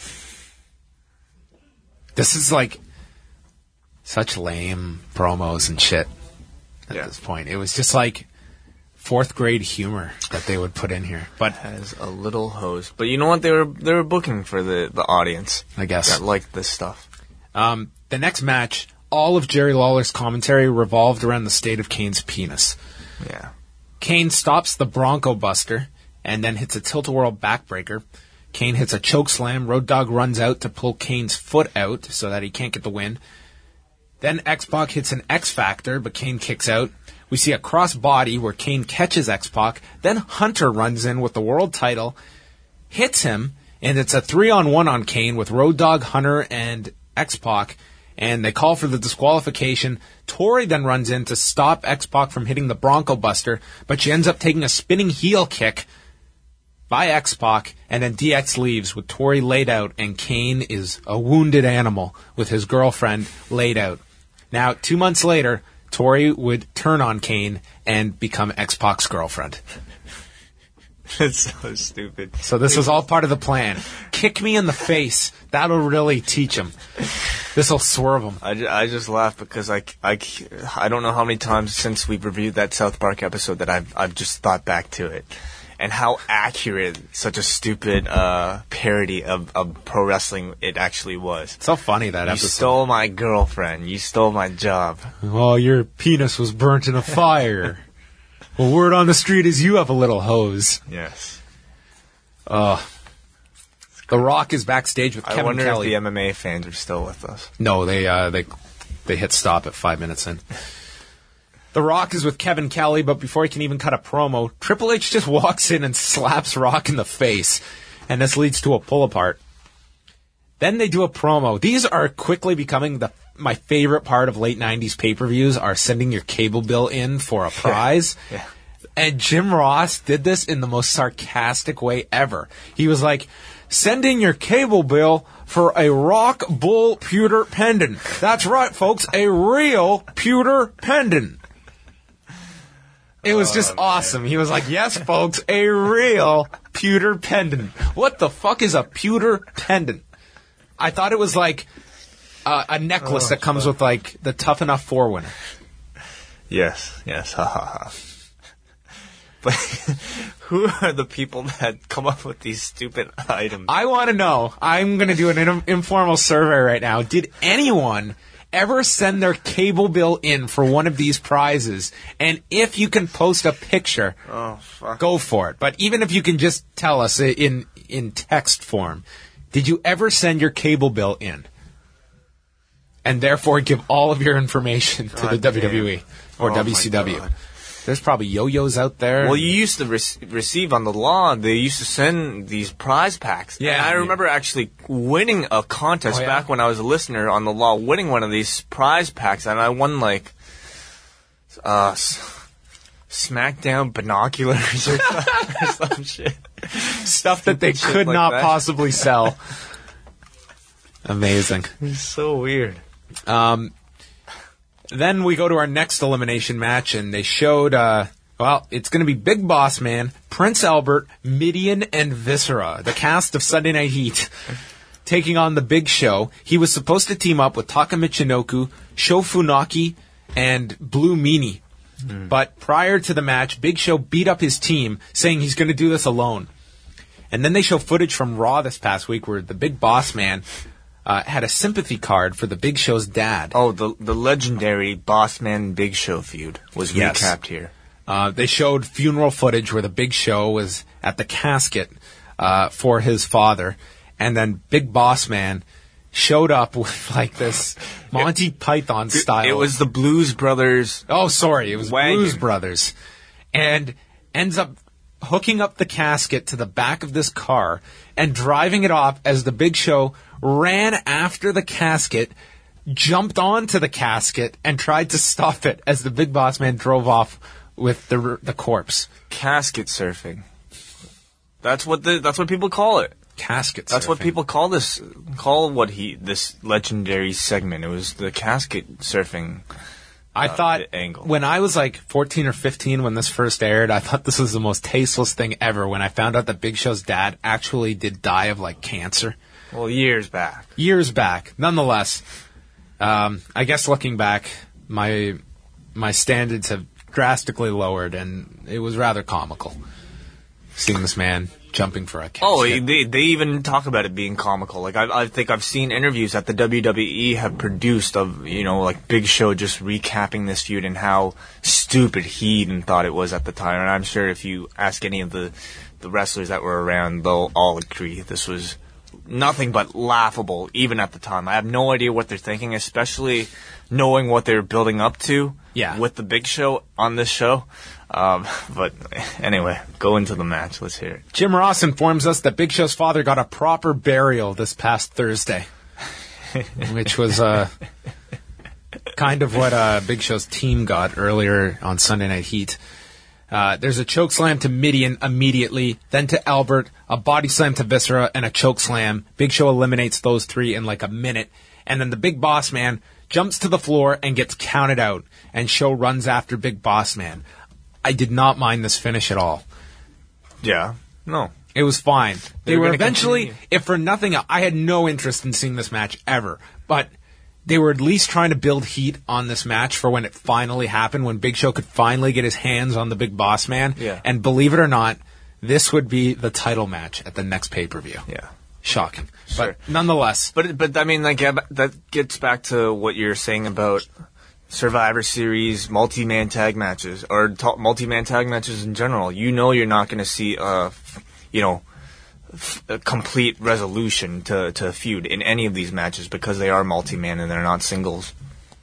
This is like such lame promos and shit at yeah. this point. It was just like fourth grade humor that they would put in here. But has a little hose. But you know what? They were they were booking for the, the audience. I guess. That liked this stuff. Um, the next match, all of Jerry Lawler's commentary revolved around the state of Kane's penis. Yeah. Kane stops the Bronco Buster and then hits a tilt-a-whirl backbreaker. Kane hits a choke slam. Road Dogg runs out to pull Kane's foot out so that he can't get the win. Then X-Pac hits an X-Factor, but Kane kicks out. We see a cross body where Kane catches X-Pac. Then Hunter runs in with the world title, hits him, and it's a three-on-one on Kane with Road Dogg, Hunter, and X-Pac. And they call for the disqualification. Tori then runs in to stop X-Pac from hitting the Bronco Buster, but she ends up taking a spinning heel kick by X-Pac, and then D X leaves with Tori laid out, and Kane is a wounded animal with his girlfriend laid out. Now, two months later, Tori would turn on Kane and become X-Pac's girlfriend. That's so stupid. So this was all part of the plan. Kick me in the face. That'll really teach him. This'll swerve him. I, ju- I just laugh because I, I, I don't know how many times since we've reviewed that South Park episode that I've, I've just thought back to it. And how accurate such a stupid uh, parody of, of pro wrestling it actually was. So funny, that you episode. You stole my girlfriend. You stole my job. Oh, your penis was burnt in a fire. Well, word on the street is you have a little hose. Yes. Uh, the Rock is backstage with I Kevin wonder Kelly. if the M M A fans are still with us. No, they uh, they they hit stop at five minutes in. The Rock is with Kevin Kelly, but before he can even cut a promo, Triple H just walks in and slaps Rock in the face, and this leads to a pull-apart. Then they do a promo. These are quickly becoming the my favorite part of late nineties pay-per-views, are sending your cable bill in for a prize. Yeah. Yeah. And Jim Ross did this in the most sarcastic way ever. He was like, send in your cable bill for a Rock Bull pewter pendant. That's right, folks, a real pewter pendant. It was just oh, awesome. He was like, yes, folks, a real pewter pendant. What the fuck is a pewter pendant? I thought it was like uh, a necklace oh, that comes with like the Tough Enough four winner. Yes, yes, ha ha ha. But who are the people that come up with these stupid items? I want to know. I'm going to do an in- informal survey right now. Did anyone ever send their cable bill in for one of these prizes? And if you can post a picture, oh, fuck. Go for it. But even if you can just tell us in in text form, did you ever send your cable bill in? And therefore give all of your information to God the W W E or oh, W C W. There's probably yo-yos out there. Well, you used to re- receive on the law, they used to send these prize packs. Yeah. And I remember yeah. actually winning a contest oh, yeah? back when I was a listener on the law, winning one of these prize packs, and I won like uh, S- SmackDown binoculars or, or some shit. Stuff that they could like not that. possibly sell. Amazing. It's so weird. Um, Then we go to our next elimination match, and they showed, uh, well, it's going to be Big Boss Man, Prince Albert, Mideon, and Viscera, the cast of Sunday Night Heat, taking on the Big Show. He was supposed to team up with Taka Michinoku, Sho Funaki, and Blue Meanie. Mm. But prior to the match, Big Show beat up his team, saying he's going to do this alone. And then they show footage from Raw this past week where the Big Boss Man uh, had a sympathy card for the Big Show's dad. Oh, the the legendary Boss Man Big Show feud was Yes. recapped here. Uh, they showed funeral footage where the Big Show was at the casket uh, for his father. And then Big Boss Man showed up with like this Monty Python style. It was the Blues Brothers. Oh, sorry. It was wagon. Blues Brothers. And ends up hooking up the casket to the back of this car and driving it off as the Big Show ran after the casket, jumped onto the casket, and tried to stop it as the Big Boss Man drove off with the the corpse. Casket surfing. That's what the that's what people call it. Casket That's surfing. what people call this call what he this legendary segment. It was the casket surfing. I uh, thought angle. when I was like fourteen or fifteen when this first aired, I thought this was the most tasteless thing ever when I found out that Big Show's dad actually did die of like cancer. Well, years back. Years back. Nonetheless, um, I guess looking back, my my standards have drastically lowered, and it was rather comical seeing this man jumping for a casket. Oh, they they even talk about it being comical. Like I I think I've seen interviews that the W W E have produced of, you know, like Big Show just recapping this feud and how stupid he even thought it was at the time. And I'm sure if you ask any of the the wrestlers that were around, they'll all agree this was nothing but laughable even at the time. I have no idea what they're thinking, especially knowing what they're building up to Yeah. with the Big Show on this show. Um, but anyway, go into the match. Let's hear it. Jim Ross informs us that Big Show's father got a proper burial this past Thursday, which was uh, kind of what uh, Big Show's team got earlier on Sunday Night Heat. Uh, there's a choke slam to Mideon immediately, then to Albert, a body slam to Viscera, and a choke slam. Big Show eliminates those three in like a minute, and then the Big Boss Man jumps to the floor and gets counted out, and Show runs after Big Boss Man. I did not mind this finish at all. Yeah. No. It was fine. They, They were were gonna eventually, continue. if for nothing else, I had no interest in seeing this match ever, but they were at least trying to build heat on this match for when it finally happened, when Big Show could finally get his hands on the Big Boss Man. Yeah. And believe it or not, this would be the title match at the next pay-per-view. Yeah. Shocking. Sure. But nonetheless. But but I mean, like yeah, but that gets back to what you're saying about Survivor Series multi-man tag matches or t- multi-man tag matches in general. You know, you're not going to see a, you know, f- a complete resolution to to a feud in any of these matches because they are multi-man and they're not singles.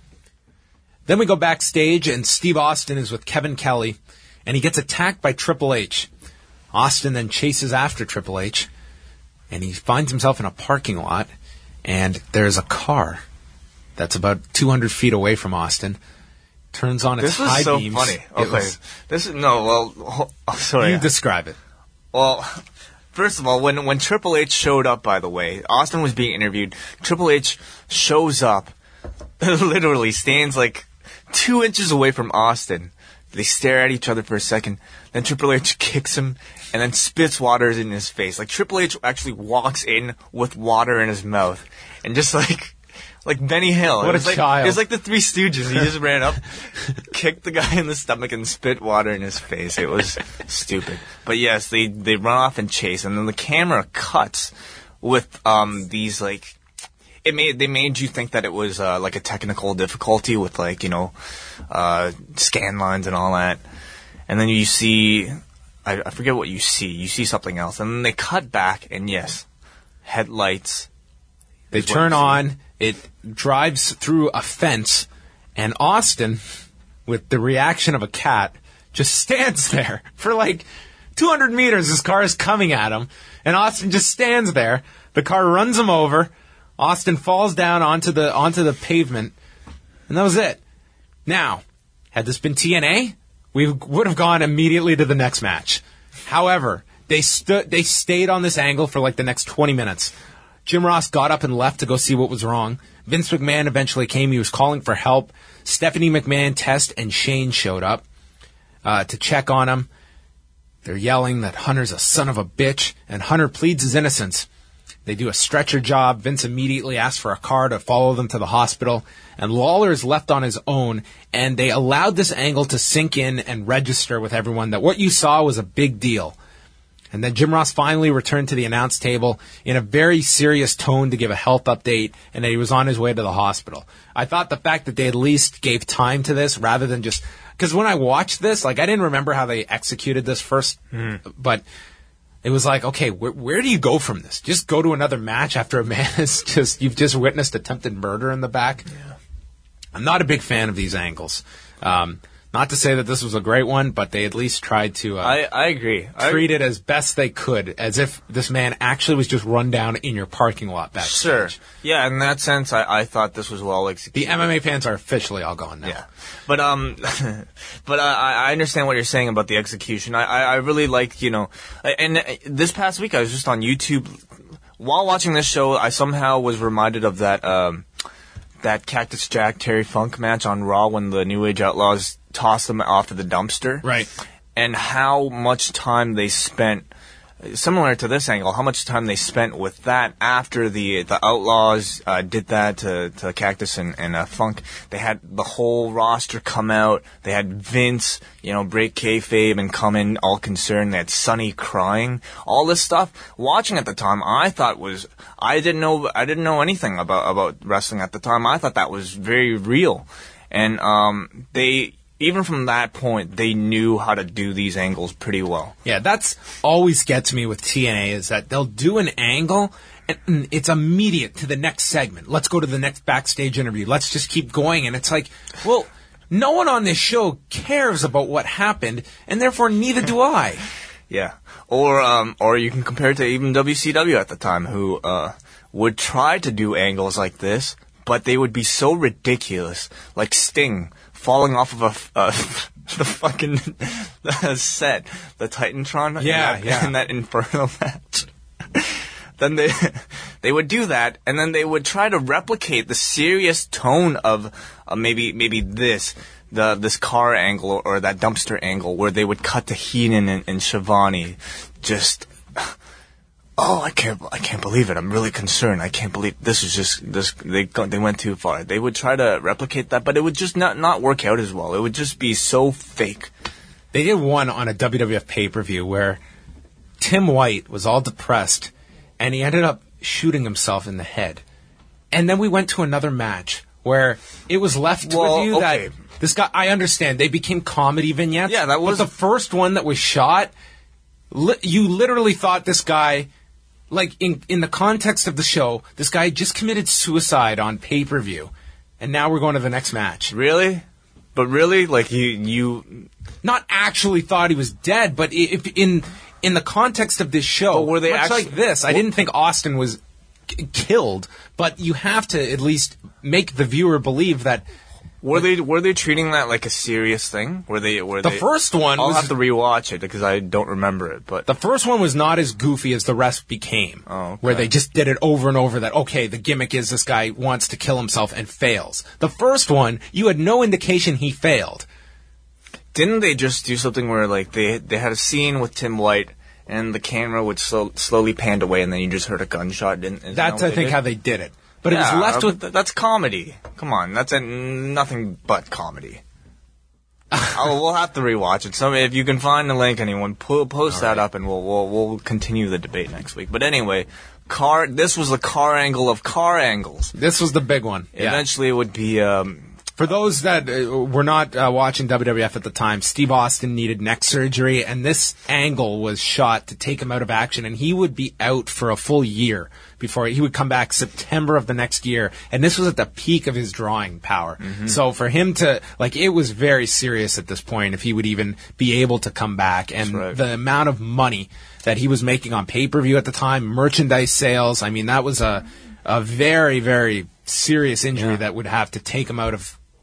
Then we go backstage, and Steve Austin is with Kevin Kelly, and he gets attacked by Triple H. Austin then chases after Triple H, and he finds himself in a parking lot, and there's a car that's about two hundred feet away from Austin. Turns on its This was high so beams. funny. It Okay, was- this is no. Well, ho- oh, sorry. you describe it. Well, first of all, when when Triple H showed up, by the way, Austin was being interviewed. Triple H shows up, literally stands like two inches away from Austin. They stare at each other for a second. Then Triple H kicks him and then spits water in his face. Like Triple H actually walks in with water in his mouth and just like. Like Benny Hill. What it a was like, child. It was like the Three Stooges. He just ran up, kicked the guy in the stomach, and spit water in his face. It was stupid. But yes, they, they run off and chase, and then the camera cuts with um these like it made they made you think that it was uh, like a technical difficulty with like you know uh, scan lines and all that, and then you see I, I forget what you see. You see something else, and then they cut back, and yes, headlights. They is what turn you see. on, it drives through a fence, and Austin, with the reaction of a cat, just stands there for like two hundred meters. His car is coming at him, and Austin just stands there. The car runs him over. Austin falls down onto the onto the pavement, and that was it. Now, had this been T N A, we would have gone immediately to the next match. However, they stood, they stayed on this angle for like the next twenty minutes. Jim Ross got up and left to go see what was wrong. Vince McMahon eventually came. He was calling for help. Stephanie McMahon, Test, and Shane showed up uh, to check on him. They're yelling that Hunter's a son of a bitch, and Hunter pleads his innocence. They do a stretcher job. Vince immediately asks for a car to follow them to the hospital, and Lawler is left on his own, and they allowed this angle to sink in and register with everyone that what you saw was a big deal. And then Jim Ross finally returned to the announce table in a very serious tone to give a health update, and that he was on his way to the hospital. I thought the fact that they at least gave time to this rather than just... Because when I watched this, like, I didn't remember how they executed this first, mm. but it was like, okay, where, where do you go from this? Just go to another match after a man has just... You've just witnessed attempted murder in the back? Yeah. I'm not a big fan of these angles. Um... Not to say that this was a great one, but they at least tried to uh, I, I agree. treat I, it as best they could, as if this man actually was just run down in your parking lot backstage. Sure. Yeah, in that sense, I, I thought this was well executed. The M M A fans are officially all gone now. Yeah. But um, but I, I understand what you're saying about the execution. I, I, I really like, you know, and this past week I was just on YouTube. While watching this show, I somehow was reminded of that um, that Cactus Jack Terry Funk match on Raw when the New Age Outlaws tossed them off of the dumpster. Right. And how much time they spent, similar to this angle, how much time they spent with that after the the Outlaws uh, did that to, to Cactus and, and uh, Funk. They had the whole roster come out. They had Vince, you know, break kayfabe and come in all concerned. They had Sonny crying. All this stuff. Watching at the time, I thought was, I didn't know, I didn't know anything about, about wrestling at the time. I thought that was very real. And um, they... Even from that point, they knew how to do these angles pretty well. Yeah, that's always gets me with T N A is that they'll do an angle and it's immediate to the next segment. Let's go to the next backstage interview. Let's just keep going. And it's like, well, no one on this show cares about what happened, and therefore neither do I. Yeah. Or um, or you can compare it to even W C W at the time, who uh, would try to do angles like this, but they would be so ridiculous, like Sting falling off of a uh, the fucking set, the Titantron, yeah, in that, yeah. in that Inferno match. Then they they would do that, and then they would try to replicate the serious tone of uh, maybe maybe this the this car angle or, or that dumpster angle, where they would cut to Heenan and, and Shivani just. Oh, I can't! I can't believe it. I'm really concerned. I can't believe this is just this. They they went too far. They would try to replicate that, but it would just not not work out as well. It would just be so fake. They did one on a W W F pay-per-view where Tim White was all depressed, and he ended up shooting himself in the head. And then we went to another match where it was left well, with you okay. that this guy. I understand they became comedy vignettes. Yeah, that was but the first one that was shot. Li- you literally thought this guy. Like, in in the context of the show, this guy just committed suicide on pay-per-view, and now we're going to the next match. Really? But really? Like, you... you... Not actually thought he was dead, but if in in the context of this show, but were they much actually, like this, I didn't think Austin was k- killed, but you have to at least make the viewer believe that... Were they were they treating that like a serious thing? Were they were the they, first one? I'll was, have to rewatch it because I don't remember it. But the first one was not as goofy as the rest became, oh, okay. where they just did it over and over. That okay, the gimmick is this guy wants to kill himself and fails. The first one, you had no indication he failed. Didn't they just do something where like they they had a scene with Tim White and the camera would slow, slowly panned away and then you just heard a gunshot? Didn't, isn't That's that I think did? how they did it. But yeah, it was left with... Th- that's comedy. Come on, that's a, nothing but comedy. oh, we'll have to rewatch it. So if you can find the link, anyone, po- post All that right. up, and we'll, we'll we'll continue the debate next week. But anyway, car. This was the car angle of car angles. This was the big one. Eventually, yeah. it would be. Um, For those that uh, were not uh, watching W W F at the time, Steve Austin needed neck surgery, and this angle was shot to take him out of action, and he would be out for a full year before he would come back September of the next year, and this was at the peak of his drawing power. Mm-hmm. So for him to, like, it was very serious at this point if he would even be able to come back, and right. the amount of money that he was making on pay-per-view at the time, merchandise sales, I mean, that was a, a very, very serious injury yeah. that would have to take him out of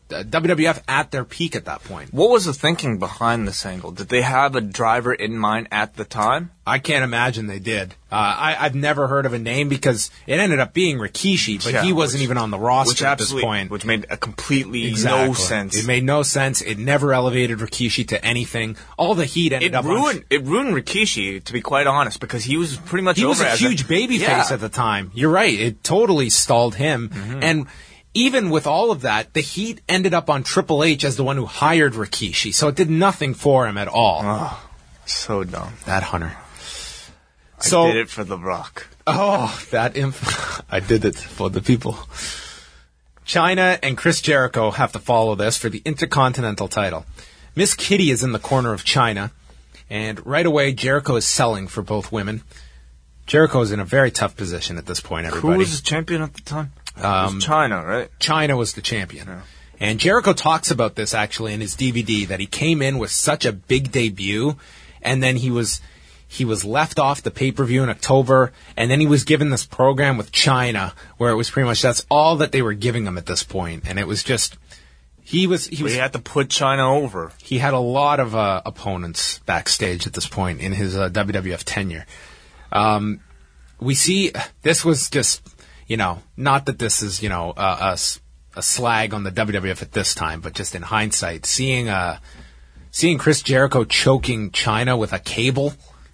uh, W W F at their peak at that point. What was the thinking behind this angle? Did they have a driver in mind at the time? I can't imagine they did. Uh, I, I've never heard of a name because it ended up being Rikishi, but Yeah, he wasn't which- even on the roster Which at this absolutely, point. which made a completely Exactly. no sense. It made no sense. It never elevated Rikishi to anything. All the heat ended It up ruined on... it ruined Rikishi, to be quite honest, because he was pretty much He over was a as huge babyface Yeah. at the time. You're right. It totally stalled him. Mm-hmm. And even with all of that, the heat ended up on Triple H as the one who hired Rikishi. So it did nothing for him at all. Oh, so dumb. That Hunter. I So, did it for The Rock. oh, that inf- I did it for the people. China and Chris Jericho have to follow this for the Intercontinental title. Miss Kitty is in the corner of China, and right away Jericho is selling for both women. Jericho is in a very tough position at this point, everybody. Who was the champion at the time? Um, it was China, right? China was the champion. And Jericho talks about this actually in his D V D, that he came in with such a big debut, and then he was he was left off the pay-per-view in October, and then he was given this program with China, where it was pretty much that's all that they were giving him at this point, and it was just he was he But was he had to put China over. he had a lot of uh, opponents backstage at this point in his uh, W W F tenure. Um, we see this was just, you know, not that this is, you know, uh, a, s- a slag on the W W F at this time, but just in hindsight, seeing uh, seeing Chris Jericho choking China with a cable.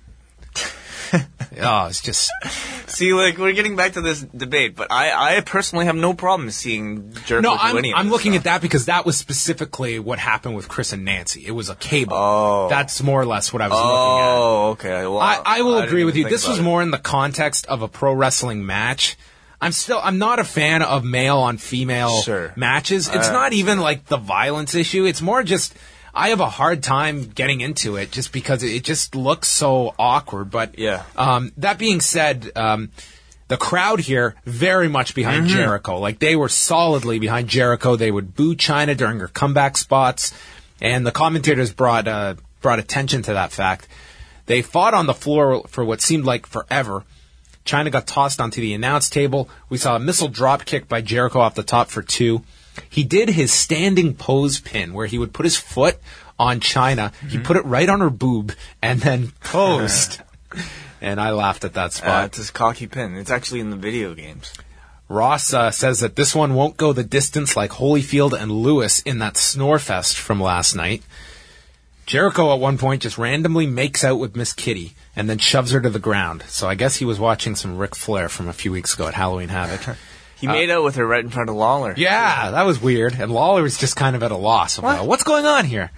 Oh, it's just See, like, we're getting back to this debate, but I, I personally have no problem seeing Jericho no. do I'm any of I'm this looking stuff. at that because that was specifically what happened with Chris and Nancy. It was a cable. Oh. That's more or less what I was looking at. Oh, okay. Well, I, I will didn't agree with even you. think This about was it. more in the context of a pro wrestling match. I'm still, I'm not a fan of male on female Sure. matches. It's Uh, not even like the violence issue. It's more just, I have a hard time getting into it just because it just looks so awkward. But Yeah. um, that being said, um, the crowd here very much behind Mm-hmm. Jericho. Like they were solidly behind Jericho. They would boo China during her comeback spots, and the commentators brought uh, brought attention to that fact. They fought on the floor for what seemed like forever. China got tossed onto the announce table. We saw a missile drop kick by Jericho off the top for two. He did his standing pose pin where he would put his foot on China. He put it right on her boob and then posed. And I laughed at that Uh, spot. it's his cocky pin. It's actually in the video games. Ross uh, says that this one won't go the distance like Holyfield and Lewis in that snore fest from last night. Jericho at one point just randomly makes out with Miss Kitty and then shoves her to the ground. So I guess he was watching some Ric Flair from a few weeks ago at Halloween Havoc. He made out with her right in front of Lawler. Yeah, that was weird. And Lawler was just kind of at a loss. Of, What? uh, What's going on here?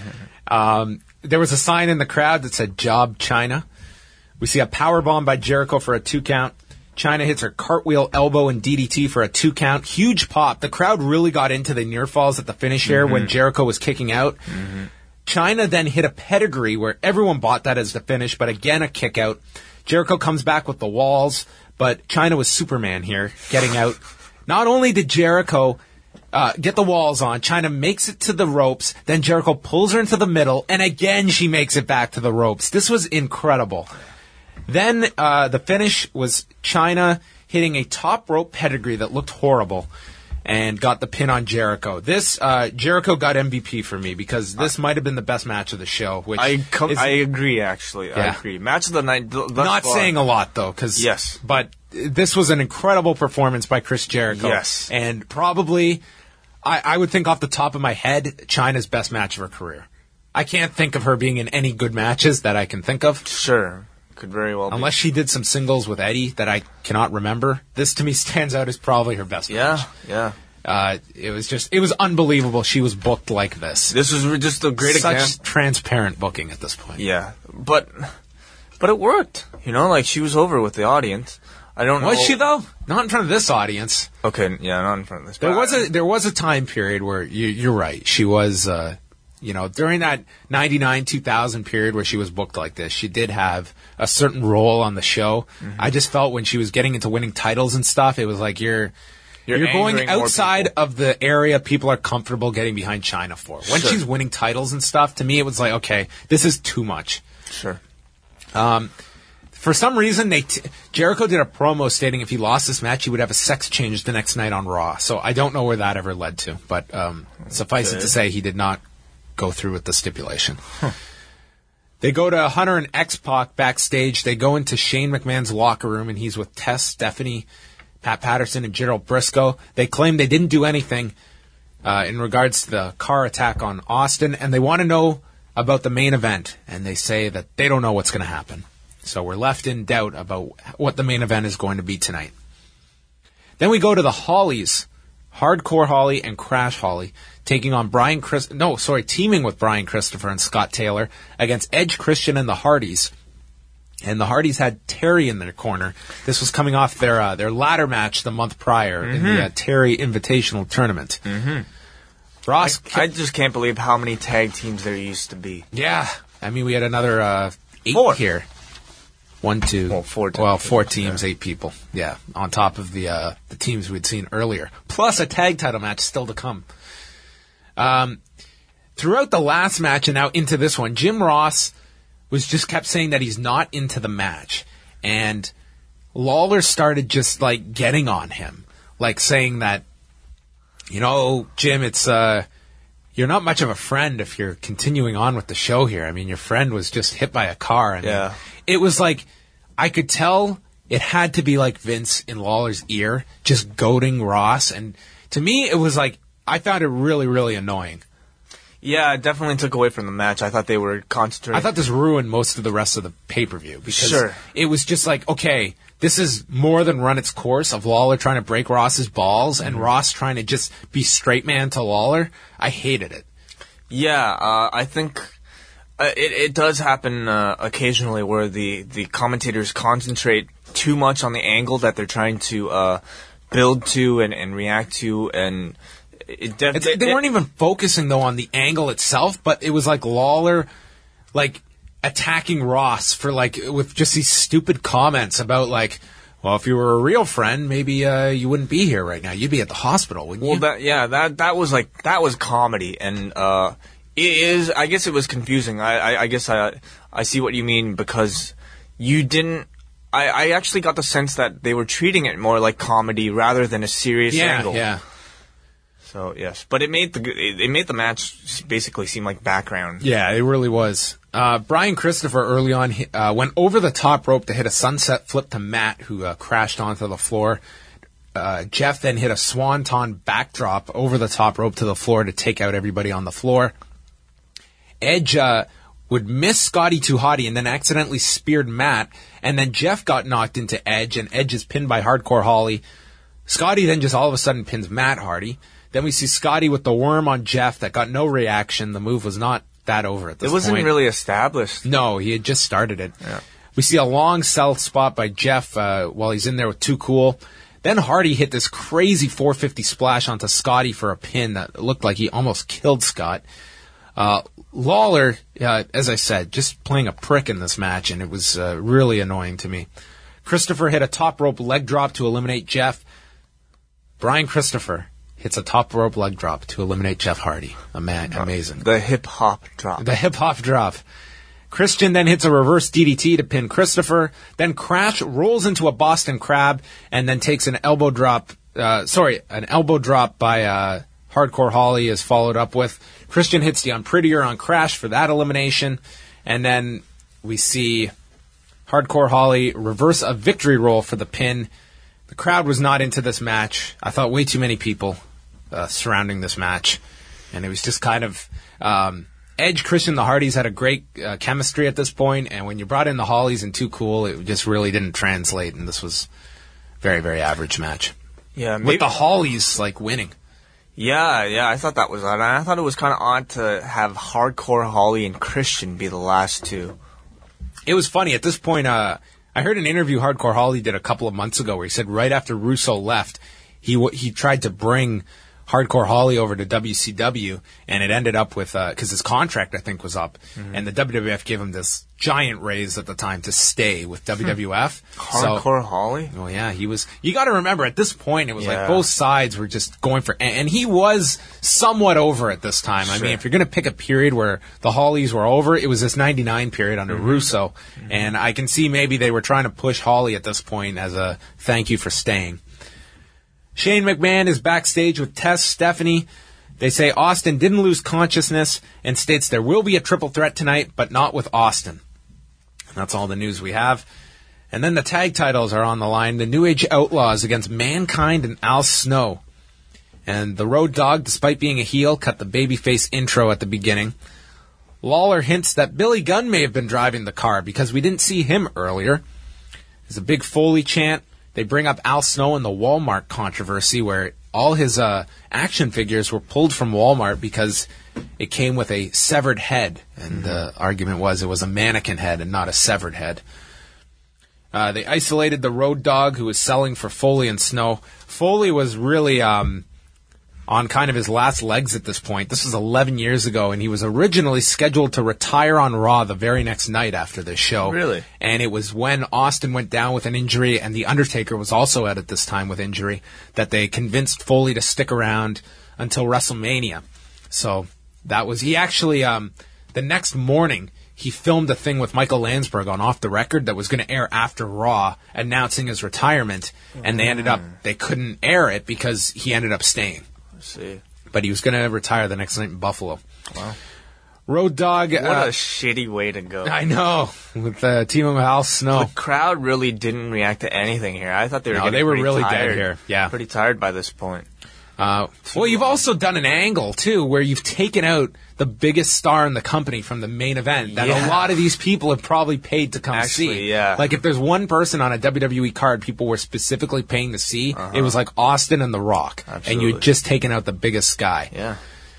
Um, there was a sign in the crowd that said "Job China." We see a power bomb by Jericho for a two count. China hits her cartwheel, elbow, and D D T for a two count. Huge pop. The crowd really got into the near falls at the finish here when Jericho was kicking out. China then hit a pedigree where everyone bought that as the finish, but again a kick out. Jericho comes back with the walls, but China was Superman here, getting out. Not only did Jericho uh, get the walls on, China makes it to the ropes, then Jericho pulls her into the middle, and again she makes it back to the ropes. This was incredible. Then uh, the finish was China hitting a top rope pedigree that looked horrible and got the pin on Jericho. This uh, Jericho got M V P for me because this might have been the best match of the show. Which I com- is I agree, actually. I Yeah. agree. Match of the night. th- thus not far. saying a lot though, because Yes. but this was an incredible performance by Chris Jericho. Yes. And probably, I, I would think off the top of my head, China's best match of her career. I can't think of her being in any good matches that I can think of. Sure. Could very well be. Unless she did some singles with Eddie that I cannot remember. This to me stands out as probably her best Yeah, match. yeah. Uh, it was just, it was unbelievable she was booked like this. This was just a great Such example. transparent booking at this point. Yeah, but but it worked. You know, like she was over with the audience. I don't know. Was she though? Not in front of this audience. Okay, yeah, not in front of this. There but was I- a there was a time period where you, you're right. She was, uh, you know, during that ninety-nine two thousand period where she was booked like this, she did have a certain role on the show. Mm-hmm. I just felt when she was getting into winning titles and stuff, it was like you're You're you're, going angering more outside people. of the area people are comfortable getting behind China for. When Sure. she's winning titles and stuff, to me it was like, okay, this is too much. Sure. For some reason, they t- Jericho did a promo stating if he lost this match, he would have a sex change the next night on Raw. So I don't know where that ever led to. But um, suffice okay. it to say, he did not go through with the stipulation. Huh. They go to Hunter and X-Pac backstage. They go into Shane McMahon's locker room, and he's with Tess, Stephanie, Pat Patterson, and Gerald Briscoe. They claim they didn't do anything uh, in regards to the car attack on Austin, and they want to know about the main event, and they say that they don't know what's going to happen. So we're left in doubt about what the main event is going to be tonight. Then we go to the Hollies, Hardcore Holly and Crash Holly, taking on Brian Chris no, sorry, teaming with Brian Christopher and Scott Taylor against Edge, Christian, and the Hardys. And the Hardys had Terry in their corner. This was coming off their uh, their ladder match the month prior mm-hmm. in the uh, Terry Invitational Tournament. Mm-hmm. Ross, I, I just can't believe how many tag teams there used to be. Yeah, I mean we had another uh, eight four. here. One, two, well, four. Well, four teams, yeah. eight people. Yeah, on top of the uh, the teams we'd seen earlier, plus a tag title match still to come. Um, throughout the last match and now into this one, Jim Ross was just kept saying that he's not into the match, and Lawler started just like getting on him, like saying that, you know, Jim, it's uh, you're not much of a friend if you're continuing on with the show here. I mean, your friend was just hit by a car. I mean, yeah. It was like, I could tell it had to be like Vince in Lawler's ear, just goading Ross. And to me, it was like, I found it really, really annoying. Yeah, it definitely took away from the match. I thought they were concentrating. I thought this ruined most of the rest of the pay-per-view. Because sure. It was just like, okay, this is more than run its course of Lawler trying to break Ross's balls and mm-hmm. Ross trying to just be straight man to Lawler. I hated it. Yeah, uh, I think... Uh, it, it does happen uh, occasionally where the, the commentators concentrate too much on the angle that they're trying to uh, build to and, and react to, and it def- it's, they weren't even focusing though on the angle itself, but it was like Lawler, like attacking Ross for like with just these stupid comments about like, well, if you were a real friend, maybe uh, you wouldn't be here right now. You'd be at the hospital, wouldn't well, you? Well, that yeah, that that was like that was comedy, and. Uh, It is. I guess it was confusing. I, I, I guess I, I see what you mean because you didn't. I, I actually got the sense that they were treating it more like comedy rather than a serious yeah, angle. Yeah. So yes, but it made the it, it made the match basically seem like background. Yeah, it really was. Uh, Brian Christopher early on uh, went over the top rope to hit a sunset flip to Matt, who uh, crashed onto the floor. Uh, Jeff then hit a swanton backdrop over the top rope to the floor to take out everybody on the floor. Edge uh, would miss Scotty Too Hotty and then accidentally speared Matt, and then Jeff got knocked into Edge, and Edge is pinned by Hardcore Holly. Scotty then just all of a sudden pins Matt Hardy. Then we see Scotty with the worm on Jeff that got no reaction. The move was not that over at this point. It wasn't point. really established. No, he had just started it. Yeah. We see a long south spot by Jeff uh, while he's in there with Too Cool. Then Hardy hit this crazy four fifty splash onto Scotty for a pin that looked like he almost killed Scott. Uh, Lawler, uh, as I said, just playing a prick in this match, and it was uh, really annoying to me. Christopher hit a top rope leg drop to eliminate Jeff. Brian Christopher hits a top rope leg drop to eliminate Jeff Hardy. Ama- amazing. The hip-hop drop. The hip-hop drop. Christian then hits a reverse D D T to pin Christopher. Then Crash rolls into a Boston Crab and then takes an elbow drop. Uh, sorry, an elbow drop by uh, Hardcore Holly is followed up with. Christian hits the Unprettier on Crash for that elimination. And then we see Hardcore Holly reverse a victory roll for the pin. The crowd was not into this match. I thought way too many people uh, surrounding this match. And it was just kind of... Um, Edge, Christian, the Hardys had a great uh, chemistry at this point, and when you brought in the Hollies and Too Cool, it just really didn't translate, and this was a very, very average match. Yeah, maybe, with the Hollies, like, winning. Yeah, yeah, I thought that was odd. I thought it was kind of odd to have Hardcore Holly and Christian be the last two. It was funny. At this point, uh, I heard an interview Hardcore Holly did a couple of months ago where he said right after Russo left, he w- he tried to bring Hardcore Holly over to W C W, and it ended up with, because uh, his contract, I think, was up, mm-hmm. and the W W F gave him this giant raise at the time to stay with W W F. Hardcore so, Holly? Oh, yeah, he was, you got to remember, at this point, it was yeah. like both sides were just going for, and he was somewhat over at this time. Sure. I mean, if you're going to pick a period where the Hollys were over, it was this ninety-nine period under mm-hmm. Russo, mm-hmm. and I can see maybe they were trying to push Holly at this point as a thank you for staying. Shane McMahon is backstage with Tess Stephanie. They say Austin didn't lose consciousness and states there will be a triple threat tonight, but not with Austin. And that's all the news we have. And then the tag titles are on the line. The New Age Outlaws against Mankind and Al Snow. And the Road Dogg, despite being a heel, cut the babyface intro at the beginning. Lawler hints that Billy Gunn may have been driving the car because we didn't see him earlier. There's a big Foley chant. They bring up Al Snow and the Walmart controversy where all his uh, action figures were pulled from Walmart because it came with a severed head. And mm-hmm. the argument was it was a mannequin head and not a severed head. Uh, they isolated the Road Dogg who was selling for Foley and Snow. Foley was really um, on kind of his last legs at this point. This was eleven years ago, and he was originally scheduled to retire on Raw the very next night after this show. Really? And it was when Austin went down with an injury, and The Undertaker was also out at this time with injury, that they convinced Foley to stick around until WrestleMania. So that was... He actually, um, the next morning, he filmed a thing with Michael Landsberg on Off the Record that was going to air after Raw, announcing his retirement, and they ended up... They couldn't air it because he ended up staying. See. But he was going to retire the next night in Buffalo. Wow. Road Dogg. What uh, a shitty way to go. I know. With uh, team of Al Snow. The crowd really didn't react to anything here. I thought they were no, getting they were pretty really tired. dead here. Yeah. Pretty tired by this point. Uh, well, you've also done an angle, too, where you've taken out the biggest star in the company from the main event that yeah. a lot of these people have probably paid to come Actually, see. yeah. Like, if there's one person on a W W E card people were specifically paying to see, uh-huh. it was like Austin and The Rock. Absolutely. And you had just taken out the biggest guy. Yeah.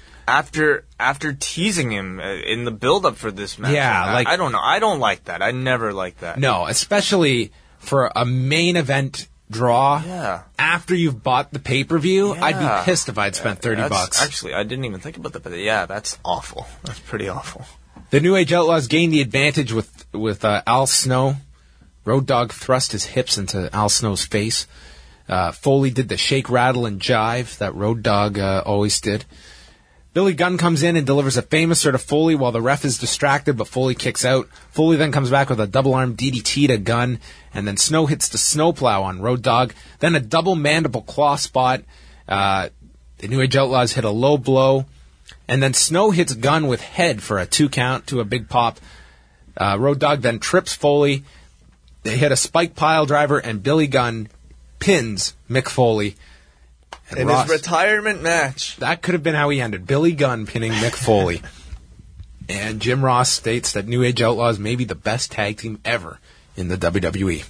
After after teasing him in the build-up for this match. Yeah, I, like... I don't know. I don't like that. I never like that. No, especially for a main event draw. Yeah. After you've bought the pay-per-view, Yeah. I'd be pissed if I'd spent thirty yeah, bucks. Actually, I didn't even think about that, but yeah, that's awful. That's pretty awful. The New Age Outlaws gained the advantage with with uh, Al Snow. Road Dogg thrust his hips into Al Snow's face. Uh, Foley did the shake, rattle, and jive that Road Dogg uh, always did. Billy Gunn comes in and delivers a famous to Foley while the ref is distracted, but Foley kicks out. Foley then comes back with a double-arm D D T to Gunn, and then Snow hits the snowplow on Road Dogg. Then a double mandible claw spot. Uh, the New Age Outlaws hit a low blow, and then Snow hits Gunn with head for a two count to a big pop. Uh, Road Dogg then trips Foley. They hit a spike pile driver, and Billy Gunn pins Mick Foley. And in Ross, his retirement match. That could have been how he ended. Billy Gunn pinning Mick Foley. And Jim Ross states that New Age Outlaws may be the best tag team ever in the W W E.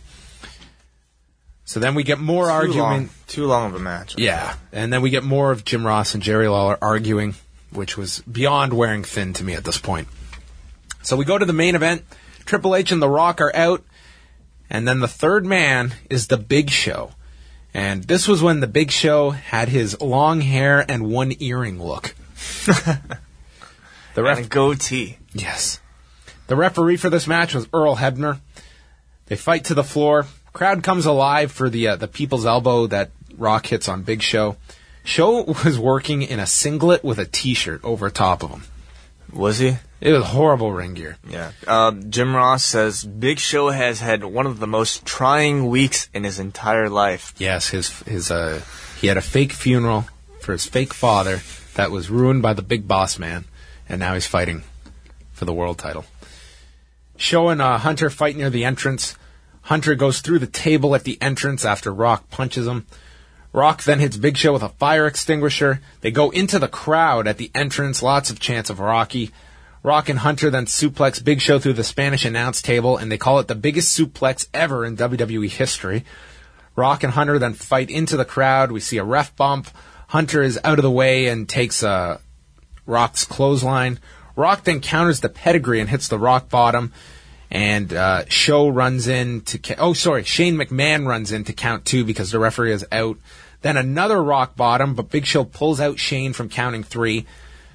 So then we get more Too argument. Long. Too long of a match. Yeah. And then we get more of Jim Ross and Jerry Lawler arguing, which was beyond wearing thin to me at this point. So we go to the main event. Triple H and The Rock are out. And then the third man is The Big Show. And this was when The Big Show had his long hair and one earring look. the ref- and a goatee. Yes. The referee for this match was Earl Hebner. They fight to the floor. Crowd comes alive for the uh, the people's elbow that Rock hits on Big Show. Show was working in a singlet with a T-shirt over top of him. Was he? It was horrible ring gear. Yeah. Uh, Jim Ross says Big Show has had one of the most trying weeks in his entire life. Yes, his his uh, he had a fake funeral for his fake father that was ruined by the Big Boss Man, and now he's fighting for the world title. Show and uh, Hunter fight near the entrance. Hunter goes through the table at the entrance after Rock punches him. Rock then hits Big Show with a fire extinguisher. They go into the crowd at the entrance. Lots of chants of Rocky. Rock and Hunter then suplex Big Show through the Spanish announce table, and they call it the biggest suplex ever in W W E history. Rock and Hunter then fight into the crowd. We see a ref bump. Hunter is out of the way and takes uh, Rock's clothesline. Rock then counters the pedigree and hits the rock bottom. And uh, Show runs in to... Ca- oh, sorry. Shane McMahon runs in to count two because the referee is out. Then another rock bottom, but Big Show pulls out Shane from counting three.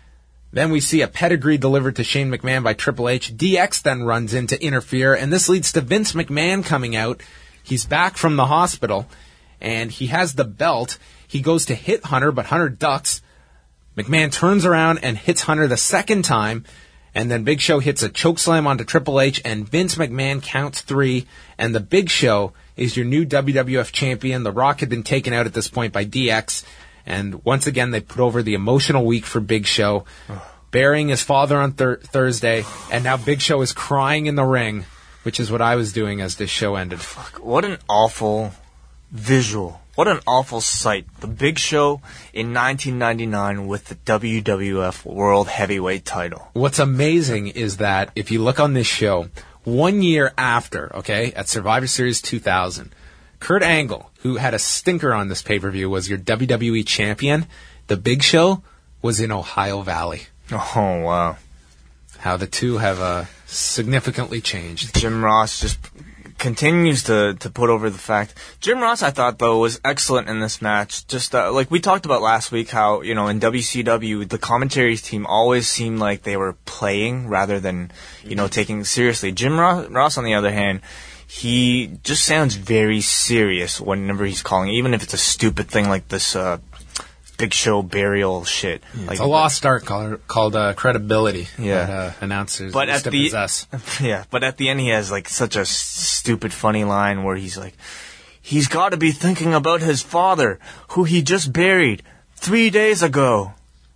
Then we see a pedigree delivered to Shane McMahon by Triple H. D X then runs in to interfere, and this leads to Vince McMahon coming out. He's back from the hospital, and he has the belt. He goes to hit Hunter, but Hunter ducks. McMahon turns around and hits Hunter the second time, and then Big Show hits a chokeslam onto Triple H, and Vince McMahon counts three, and the Big Show is your new W W F champion. The Rock had been taken out at this point by D X, and once again they put over the emotional week for Big Show, burying his father on thir- Thursday, and now Big Show is crying in the ring, which is what I was doing as this show ended. Fuck, what an awful visual. What an awful sight. The Big Show in nineteen ninety-nine with the W W F World Heavyweight title. What's amazing is that if you look on this show, one year after, okay, at Survivor Series two thousand, Kurt Angle, who had a stinker on this pay-per-view, was your W W E champion. The Big Show was in Ohio Valley. Oh, wow. How the two have uh, significantly changed. Jim Ross just continues to, to put over the fact. Jim Ross, I thought, though, was excellent in this match. Just uh, like we talked about last week, how, you know, in W C W, the commentaries team always seemed like they were playing rather than, you know, taking it seriously. Jim Ross, on the other hand, he just sounds very serious whenever he's calling, even if it's a stupid thing like this uh, Big Show burial shit. Yeah, like, it's a lost art called, called uh, credibility yeah. that uh, announcers but used at to the, possess. Yeah, but at the end he has like such a s- stupid funny line where he's like, he's got to be thinking about his father, who he just buried three days ago.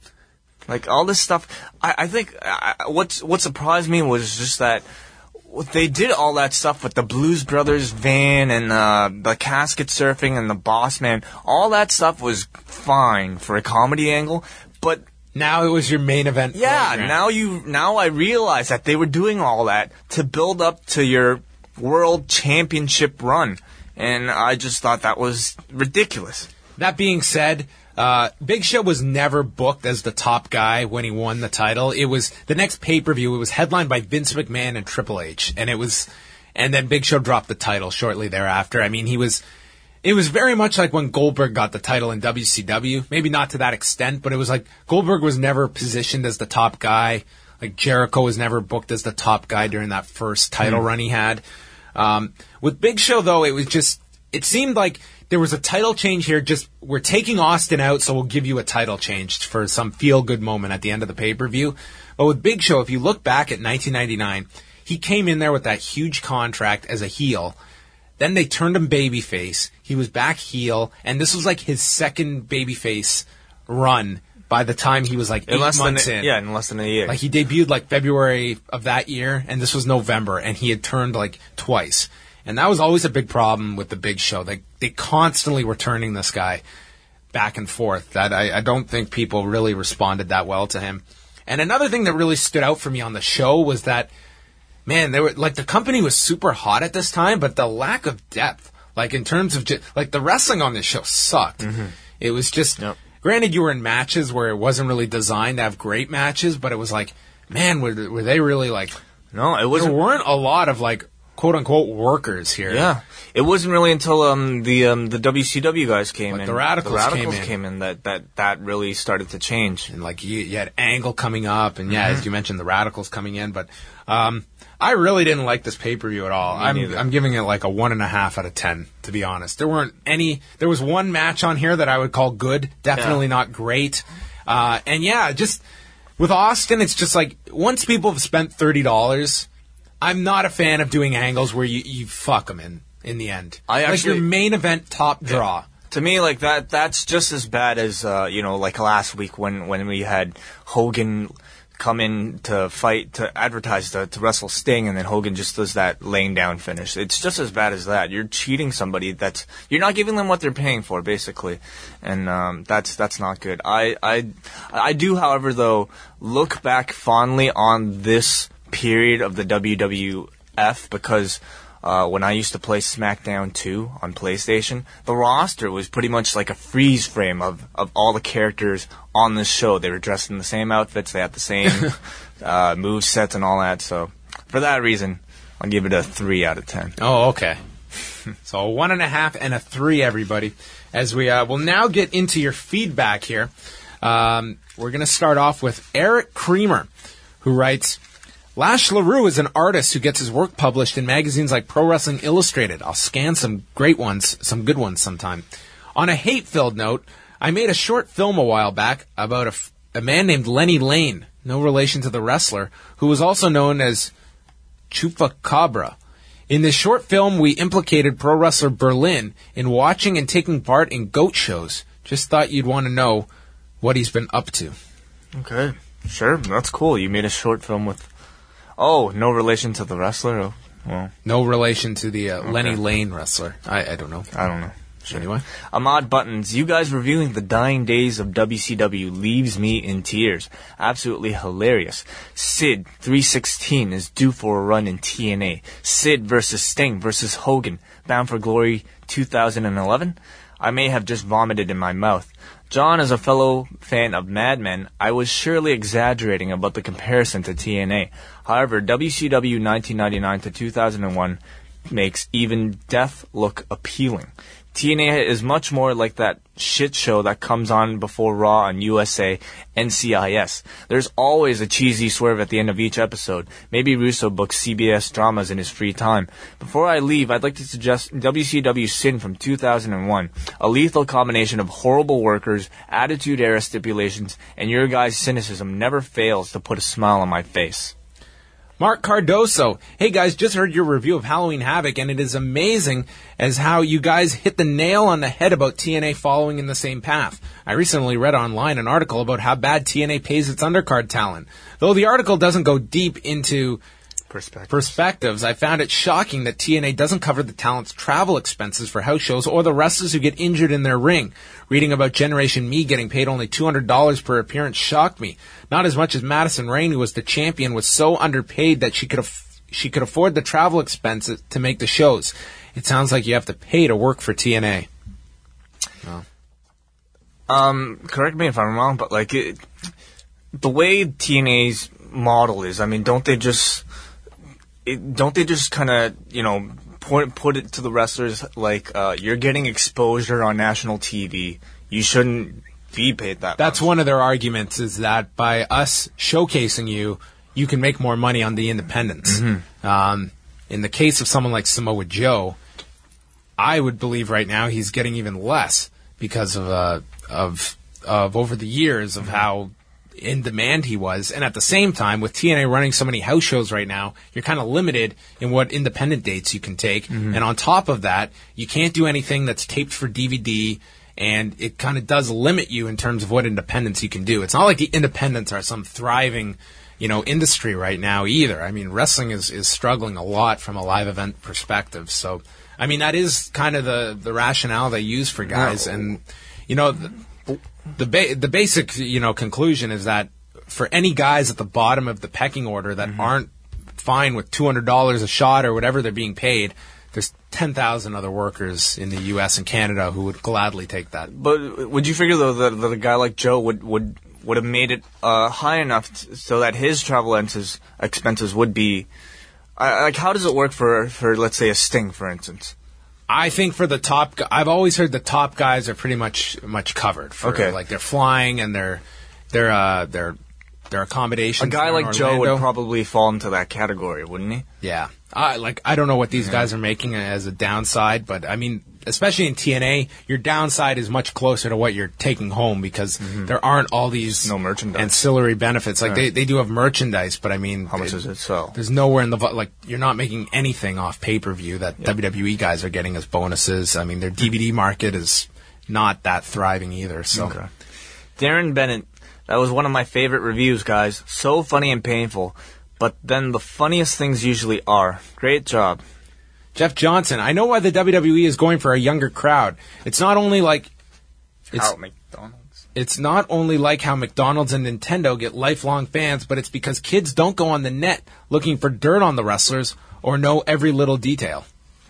Like all this stuff. I, I think I, what's, what surprised me was just that they did all that stuff with the Blues Brothers van and uh, the casket surfing and the Boss Man. All that stuff was fine for a comedy angle, but now it was your main event. Yeah, program. now you now I realize that they were doing all that to build up to your world championship run, and I just thought that was ridiculous. That being said, Uh, Big Show was never booked as the top guy when he won the title. It was the next pay-per-view. It was headlined by Vince McMahon and Triple H, and it was, and then Big Show dropped the title shortly thereafter. I mean, he was, it was very much like when Goldberg got the title in W C W. Maybe not to that extent, but it was like Goldberg was never positioned as the top guy. Like Jericho was never booked as the top guy during that first title mm. run he had. Um, with Big Show though, it was just, it seemed like there was a title change here. Just, we're taking Austin out, so we'll give you a title change for some feel-good moment at the end of the pay-per-view. But with Big Show, if you look back at nineteen ninety-nine, he came in there with that huge contract as a heel. Then they turned him babyface. He was back heel, and this was like his second babyface run by the time he was like eight months a, in. Yeah, in less than a year. Like he debuted like February of that year, and this was November, and he had turned like twice. And that was always a big problem with the Big Show. They they constantly were turning this guy back and forth. That I, I don't think people really responded that well to him. And another thing that really stood out for me on the show was that, man, they were like the company was super hot at this time, but the lack of depth, like in terms of just, like the wrestling on this show sucked. Mm-hmm. It was just, yep. Granted, you were in matches where it wasn't really designed to have great matches, but it was like, man, were were they really like? No, it wasn't. There weren't a lot of like, quote unquote workers here. Yeah, it wasn't really until um, the um, the W C W guys came like in, the Radicals, the Radicals came, in. came in that, that that really started to change. And like you, you had Angle coming up, and yeah, mm-hmm. as you mentioned, the Radicals coming in. But um, I really didn't like this pay per view at all. Me I'm neither. I'm giving it like a one and a half out of ten, to be honest. There weren't any. There was one match on here that I would call good, definitely yeah. not great. Uh, and yeah, just with Austin, it's just like once people have spent thirty dollars. I'm not a fan of doing angles where you, you fuck them in, in the end. I actually, like your main event top draw. Yeah. To me, like that, that's just as bad as, uh, you know, like last week when, when we had Hogan come in to fight, to advertise, to, to wrestle Sting, and then Hogan just does that laying down finish. It's just as bad as that. You're cheating somebody. That's, you're not giving them what they're paying for, basically. And, um, that's, that's not good. I, I, I do, however, though, look back fondly on this period of the W W F because uh, when I used to play SmackDown two on PlayStation, the roster was pretty much like a freeze frame of, of all the characters on this show. They were dressed in the same outfits, they had the same uh, move sets and all that. So for that reason, I'll give it a three out of ten. Oh, okay. So a one and a half and a three, everybody. As we uh, will now get into your feedback here. Um, we're going to start off with Eric Creamer, who writes, Lash LaRue is an artist who gets his work published in magazines like Pro Wrestling Illustrated. I'll scan some great ones, some good ones sometime. On a hate-filled note, I made a short film a while back about a, f- a man named Lenny Lane, no relation to the wrestler, who was also known as Chupacabra. In this short film, we implicated pro wrestler Berlin in watching and taking part in goat shows. Just thought you'd want to know what he's been up to. Okay, sure, that's cool. You made a short film with... Oh, no relation to the wrestler? Oh, well. No relation to the uh, okay. Lenny Lane wrestler. I, I don't know. I don't know. Sure. Anyway. Ahmad Buttons, you guys reviewing the dying days of W C W leaves me in tears. Absolutely hilarious. Sid three sixteen is due for a run in T N A. Sid versus Sting versus Hogan. Bound for Glory two thousand eleven? I may have just vomited in my mouth. John, as a fellow fan of Mad Men, I was surely exaggerating about the comparison to T N A. However, W C W nineteen ninety-nine to two thousand one makes even death look appealing. T N A is much more like that shit show that comes on before Raw on U S A and C I S. There's always a cheesy swerve at the end of each episode. Maybe Russo books C B S dramas in his free time. Before I leave, I'd like to suggest W C W Sin from two thousand one. A lethal combination of horrible workers, attitude era stipulations, and your guys' cynicism never fails to put a smile on my face. Mark Cardoso. Hey guys, just heard your review of Halloween Havoc, and it is amazing as how you guys hit the nail on the head about T N A following in the same path. I recently read online an article about how bad T N A pays its undercard talent. Though the article doesn't go deep into perspectives, perspectives I found it shocking that T N A doesn't cover the talent's travel expenses for house shows or the wrestlers who get injured in their ring. Reading about Generation Me getting paid only two hundred dollars per appearance shocked me. Not as much as Madison Rayne, who was the champion, was so underpaid that she could af- she could afford the travel expenses to make the shows. It sounds like you have to pay to work for T N A. Oh. Um, correct me if I'm wrong, but like it, the way T N A's model is, I mean, don't they just it, don't they just kind of you know put put it to the wrestlers like uh, you're getting exposure on national T V, you shouldn't be paid that That's much. One of their arguments is that by us showcasing you, you can make more money on the independents. Mm-hmm. Um, in the case of someone like Samoa Joe, I would believe right now he's getting even less because of uh, of of over the years of mm-hmm. how in demand he was. And at the same time, with T N A running so many house shows right now, you're kind of limited in what independent dates you can take. Mm-hmm. And on top of that, you can't do anything that's taped for D V D. And it kind of does limit you in terms of what independents you can do. It's not like the independents are some thriving, you know, industry right now either. I mean, wrestling is, is struggling a lot from a live event perspective. So, I mean, that is kind of the, the rationale they use for guys. No. And, you know, the, the, ba- the basic, you know, conclusion is that for any guys at the bottom of the pecking order that mm-hmm. aren't fine with two hundred dollars a shot or whatever they're being paid, there's ten thousand other workers in the U S and Canada who would gladly take that. But would you figure, though, that, that a guy like Joe would, would, would have made it uh, high enough t- so that his travel expenses, expenses would be... Uh, like, how does it work for, for, let's say, a Sting, for instance? I think for the top... I've always heard the top guys are pretty much much covered. For, okay. Like, they're flying and their their uh, their their accommodations. A guy like Orlando. Joe would probably fall into that category, wouldn't he? Yeah. I like I don't know what these guys are making as a downside, but I mean, especially in T N A, your downside is much closer to what you're taking home because mm-hmm. there aren't all these no merchandise. ancillary benefits. Like yeah. they, they do have merchandise, but I mean, how much it, does it sell? There's nowhere in the like you're not making anything off pay per view that yeah. W W E guys are getting as bonuses. I mean, their D V D market is not that thriving either. So, okay. Darren Bennett, that was one of my favorite reviews, guys. So funny and painful. But then the funniest things usually are. Great job. Jeff Johnson, I know why the W W E is going for a younger crowd. It's not only like... It's, how McDonald's. It's not only like how McDonald's and Nintendo get lifelong fans, but it's because kids don't go on the net looking for dirt on the wrestlers or know every little detail.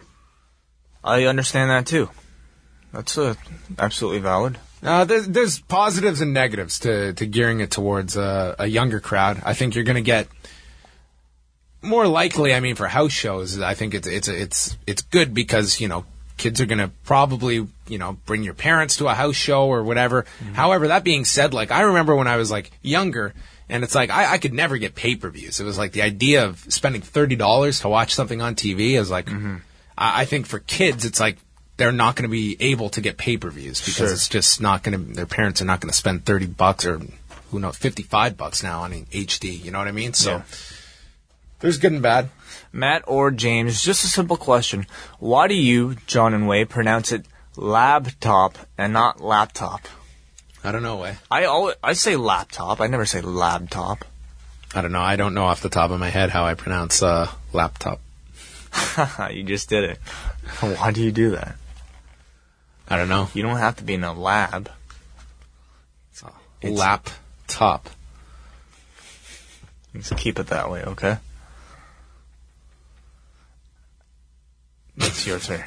I understand that too. That's uh, absolutely valid. Uh, there's, there's positives and negatives to, to gearing it towards uh, a younger crowd. I think you're going to get... more likely, I mean, for house shows, I think it's it's it's it's good because, you know, kids are going to probably, you know, bring your parents to a house show or whatever. Mm-hmm. However, that being said, like, I remember when I was, like, younger, and it's like, I, I could never get pay-per-views. It was like the idea of spending thirty dollars to watch something on T V is like, mm-hmm. I, I think for kids, it's like, they're not going to be able to get pay-per-views because sure. it's just not going to, their parents are not going to spend thirty bucks or, who knows, fifty-five bucks now on H D. You know what I mean? So, yeah. There's good and bad. Matt or James, just a simple question. Why do you, John and Way, pronounce it laptop and not laptop? I don't know, Way. I always, I say laptop. I never say laptop. I don't know. I don't know off the top of my head how I pronounce uh, laptop. You just did it. Why do you do that? I don't know. You don't have to be in a lab. It's it's laptop. Let's keep it that way, okay? It's your turn.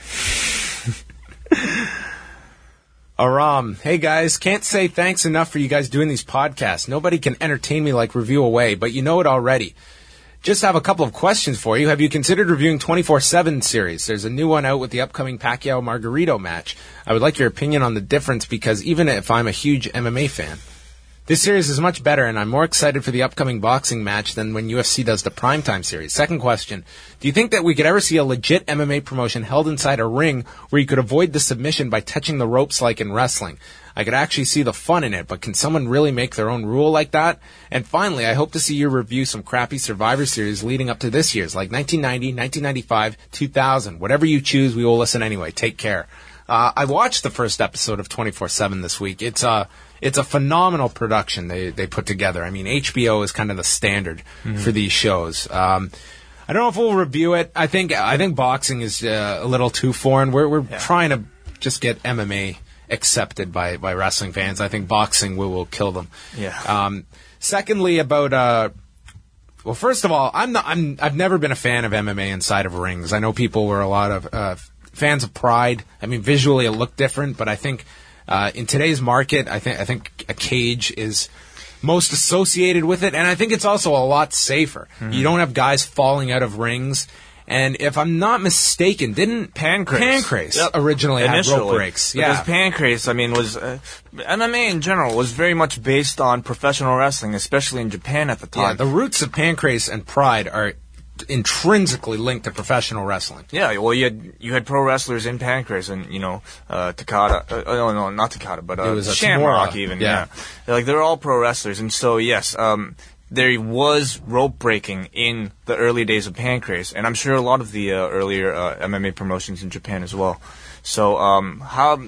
Aram, hey guys, can't say thanks enough for you guys doing these podcasts. Nobody can entertain me like Review Away, but you know it already. Just have a couple of questions for you. Have you considered reviewing twenty-four seven series? There's a new one out with the upcoming Pacquiao-Margarito match. I would like your opinion on the difference because even if I'm a huge M M A fan, this series is much better, and I'm more excited for the upcoming boxing match than when U F C does the primetime series. Second question, do you think that we could ever see a legit M M A promotion held inside a ring where you could avoid the submission by touching the ropes like in wrestling? I could actually see the fun in it, but can someone really make their own rule like that? And finally, I hope to see you review some crappy Survivor Series leading up to this year's, like nineteen ninety, nineteen ninety-five, two thousand. Whatever you choose, we will listen anyway. Take care. Uh, I watched the first episode of twenty-four seven this week. It's a, uh, it's a phenomenal production they, they put together. I mean, H B O is kind of the standard mm-hmm. for these shows. Um, I don't know if we'll review it. I think I think boxing is uh, a little too foreign. We're we're yeah. trying to just get M M A accepted by, by wrestling fans. I think boxing will, will kill them. Yeah. Um, secondly, about uh, well, first of all, I'm not. I'm. I've never been a fan of M M A inside of rings. I know people were a lot of uh, fans of Pride. I mean, visually it looked different, but I think uh, in today's market, I think I think a cage is most associated with it, and I think it's also a lot safer. Mm-hmm. You don't have guys falling out of rings. And if I'm not mistaken, didn't Pancrase, Pancrase yep. originally Initially, have rope breaks? Because Yeah, Pancrase, I mean, was uh, M M A in general was very much based on professional wrestling, especially in Japan at the time. Yeah, the roots of Pancrase and Pride are intrinsically linked to professional wrestling. Yeah, well, you had you had pro wrestlers in Pancrase, and you know, uh, Takada. Uh, no, no, not Takada, but uh, it was Shamrock. Tamura. Even yeah, yeah. They're like they're all pro wrestlers, and so yes. Um, There was rope breaking in the early days of Pancrase, and I'm sure a lot of the uh, earlier uh, M M A promotions in Japan as well. So, um, how?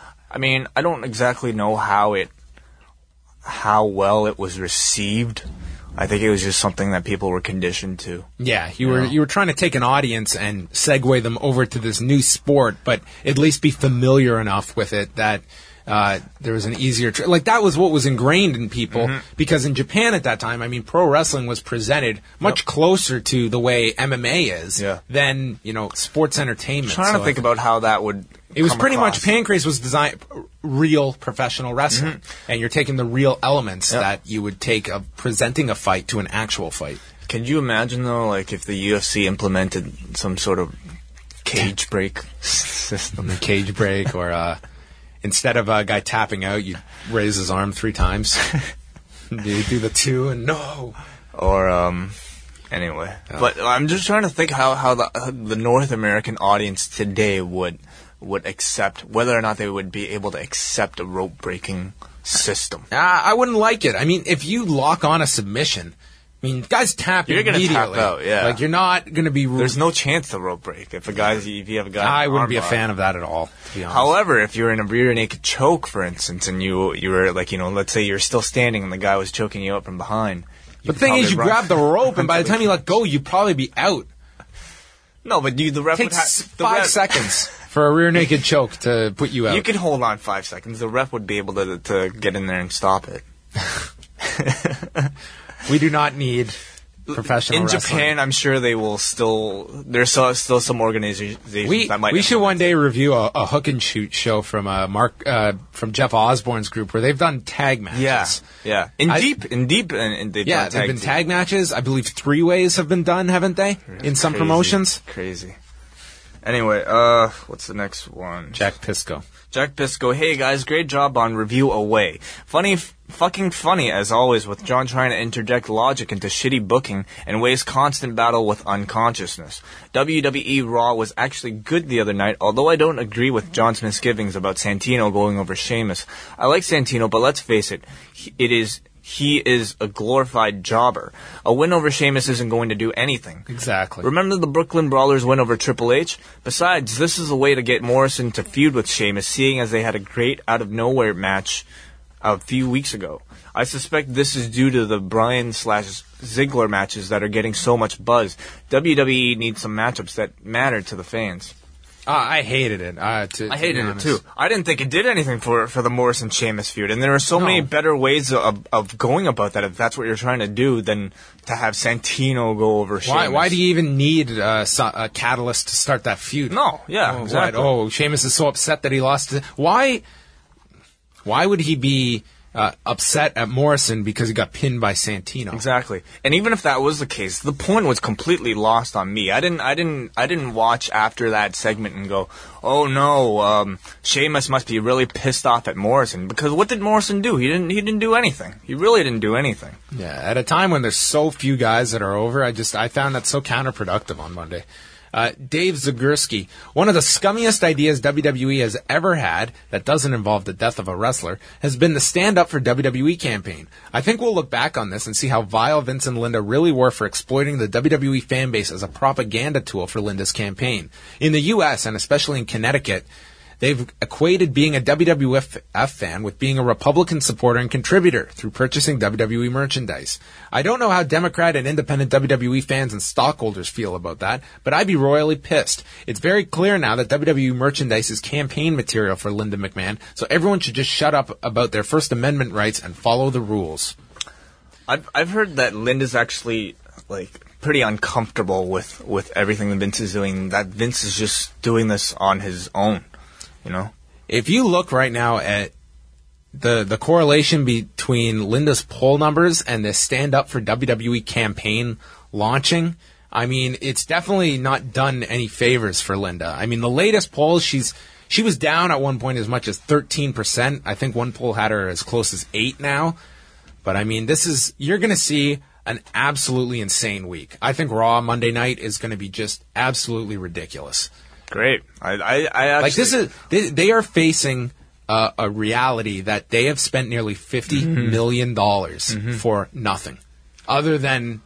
I mean, I don't exactly know how it, how well it was received. I think it was just something that people were conditioned to. Yeah, you, you were know? you were trying to take an audience and segue them over to this new sport, but at least be familiar enough with it that. Uh, there was an easier, tr- like that was what was ingrained in people mm-hmm. because in Japan at that time, I mean, pro wrestling was presented much yep. closer to the way M M A is yeah. than, you know, sports entertainment. I'm trying so to think about how that would It was pretty across. much, Pancrase was designed, real professional wrestling. Mm-hmm. And you're taking the real elements yep. that you would take of presenting a fight to an actual fight. Can you imagine though, like if the U F C implemented some sort of cage break system? A cage break or, uh, instead of a guy tapping out, you raise his arm three times. You do the two and no. Or, um, anyway. Oh. But I'm just trying to think how, how the, uh, the North American audience today would would accept, whether or not they would be able to accept a rope breaking system. Uh, I wouldn't like it. I mean, if you lock on a submission, I mean, guys tap you're immediately. You're going to tap out, yeah. Like, you're not going to be... There's no chance to rope break if a guy's, if you have a guy... I wouldn't be a fan of that at all, to be honest. However, if you're in a rear naked choke, for instance, and you you were, like, you know, let's say you're still standing and the guy was choking you up from behind... But the thing is, you run. grab the rope, and by the time you let go, you'd probably be out. No, but you, the ref it would takes have... five ref, seconds for a rear naked choke to put you out. You could hold on five seconds. The ref would be able to to get in there and stop it. We do not need... professional in wrestling. Japan, I'm sure they will still. There's still, still some organizations We that might. we should one day review a, a hook and shoot show from uh, Mark uh, from Jeff Osborne's group where they've done tag matches. Yeah, yeah. In I- deep, in deep, and, and they've Yeah, done they've tag been team. tag matches. I believe three ways have been done, haven't they? In some Crazy. promotions. Crazy. Anyway, uh, what's the next one? Jack Pisco. Jack Pisco, hey guys, great job on Review Away. Funny, f- fucking funny as always with John trying to interject logic into shitty booking and Way's constant battle with unconsciousness. W W E Raw was actually good the other night, although I don't agree with John's misgivings about Santino going over Sheamus. I like Santino, but let's face it, he, it is... He is a glorified jobber. A win over Sheamus isn't going to do anything. Exactly. Remember the Brooklyn Brawlers win over Triple H? Besides, this is a way to get Morrison to feud with Sheamus, seeing as they had a great out-of-nowhere match a few weeks ago. I suspect this is due to the Bryan slash Ziggler matches that are getting so much buzz. W W E needs some matchups that matter to the fans. Uh, I hated it. Uh, to, I to hated be it honest. too. I didn't think it did anything for for the Morrison Sheamus feud, and there are so No. many better ways of of going about that if that's what you're trying to do than to have Santino go over Sheamus. Why, why do you even need uh, so- a catalyst to start that feud? No, yeah, oh, exactly. What? Oh, Sheamus is so upset that he lost. To, why? Why would he be uh, upset at Morrison because he got pinned by Santino? Exactly. And even if that was the case, the point was completely lost on me. I didn't I didn't I didn't watch after that segment and go, "Oh no, um Sheamus must be really pissed off at Morrison," because what did Morrison do? He didn't he didn't do anything. He really didn't do anything. Yeah, at a time when there's so few guys that are over, I just I found that so counterproductive on Monday. Uh, Dave Zagurski, one of the scummiest ideas W W E has ever had that doesn't involve the death of a wrestler has been the Stand Up for W W E campaign. I think we'll look back on this and see how vile Vince and Linda really were for exploiting the W W E fan base as a propaganda tool for Linda's campaign. In the U S, and especially in Connecticut, they've equated being a W W F fan with being a Republican supporter and contributor through purchasing W W E merchandise. I don't know how Democrat and independent W W E fans and stockholders feel about that, but I'd be royally pissed. It's very clear now that W W E merchandise is campaign material for Linda McMahon, so everyone should just shut up about their First Amendment rights and follow the rules. I've I've heard that Linda's actually like pretty uncomfortable with, with everything that Vince is doing, that Vince is just doing this on his own. You know, if you look right now at the the correlation between Linda's poll numbers and the Stand Up for W W E campaign launching, I mean, it's definitely not done any favors for Linda. I mean, the latest polls, she's she was down at one point as much as thirteen percent. I think one poll had her as close as eight now. But I mean, this is you're going to see an absolutely insane week. I think Raw Monday night is going to be just absolutely ridiculous. Great. I, I, I actually... Like, this is, they, they are facing uh, a reality that they have spent nearly fifty Mm-hmm. million dollars mm-hmm. for nothing. Other than,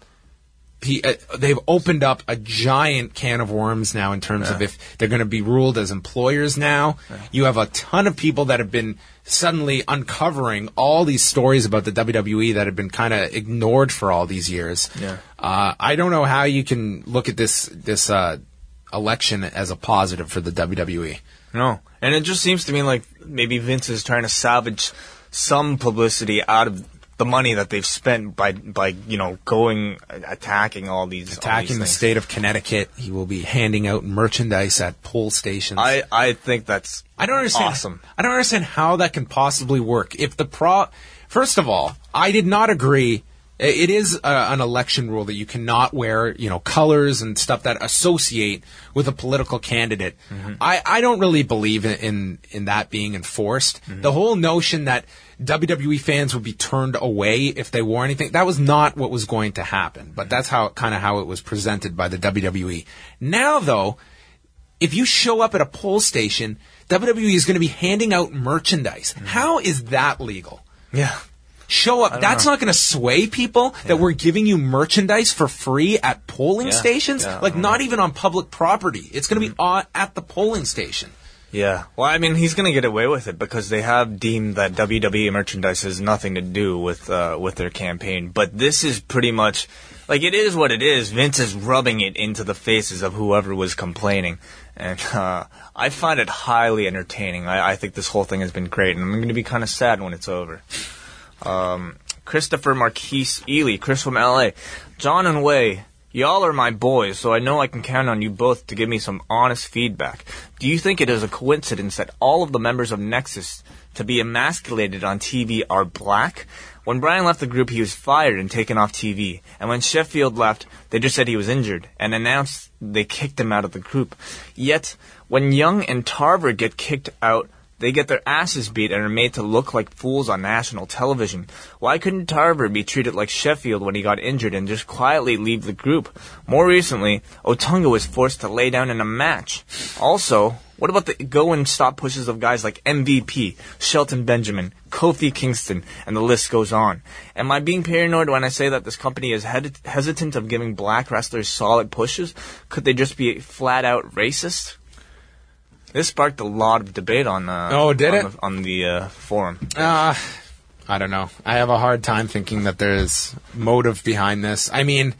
P, uh, they've opened up a giant can of worms now in terms Yeah. of if they're going to be ruled as employers now. Yeah. You have a ton of people that have been suddenly uncovering all these stories about the W W E that have been kind of ignored for all these years. Yeah. Uh, I don't know how you can look at this, this, uh, election as a positive for the W W E. No. And it just seems to me like maybe Vince is trying to salvage some publicity out of the money that they've spent by, by you know, going, attacking all these Attacking all these the things. state of Connecticut. He will be handing out merchandise at poll stations. I, I think that's I don't understand. awesome. I don't understand how that can possibly work. If the pro... First of all, I did not agree... It is uh, an election rule that you cannot wear, you know, colors and stuff that associate with a political candidate. Mm-hmm. I, I don't really believe in, in, in that being enforced. Mm-hmm. The whole notion that W W E fans would be turned away if they wore anything, that was not what was going to happen. But that's how kind of how it was presented by the W W E. Now, though, if you show up at a poll station, W W E is going to be handing out merchandise. Mm-hmm. How is that legal? Yeah. Show up. That's know. not going to sway people yeah. that we're giving you merchandise for free at polling yeah. stations. Yeah, like, not even on public property. It's going to mm-hmm. be on, at the polling station. Yeah. Well, I mean, he's going to get away with it because they have deemed that W W E merchandise has nothing to do with uh, with their campaign. But this is pretty much, like, it is what it is. Vince is rubbing it into the faces of whoever was complaining. And uh, I find it highly entertaining. I, I think this whole thing has been great. And I'm going to be kind of sad when it's over. Um, Christopher Marquise Ely, Chris from L A. John and Wei, y'all are my boys, so I know I can count on you both to give me some honest feedback. Do you think it is a coincidence that all of the members of Nexus to be emasculated on T V are black? When Brian left the group, he was fired and taken off T V. And when Sheffield left, they just said he was injured and announced they kicked him out of the group. Yet, when Young and Tarver get kicked out, they get their asses beat and are made to look like fools on national television. Why couldn't Tarver be treated like Sheffield when he got injured and just quietly leave the group? More recently, Otunga was forced to lay down in a match. Also, what about the go and stop pushes of guys like M V P, Shelton Benjamin, Kofi Kingston, and the list goes on? Am I being paranoid when I say that this company is hed- hesitant of giving black wrestlers solid pushes? Could they just be flat out racist? This sparked a lot of debate on uh, oh, did on it? the, on the uh, forum. Uh, I don't know. I have a hard time thinking that there's motive behind this. I mean,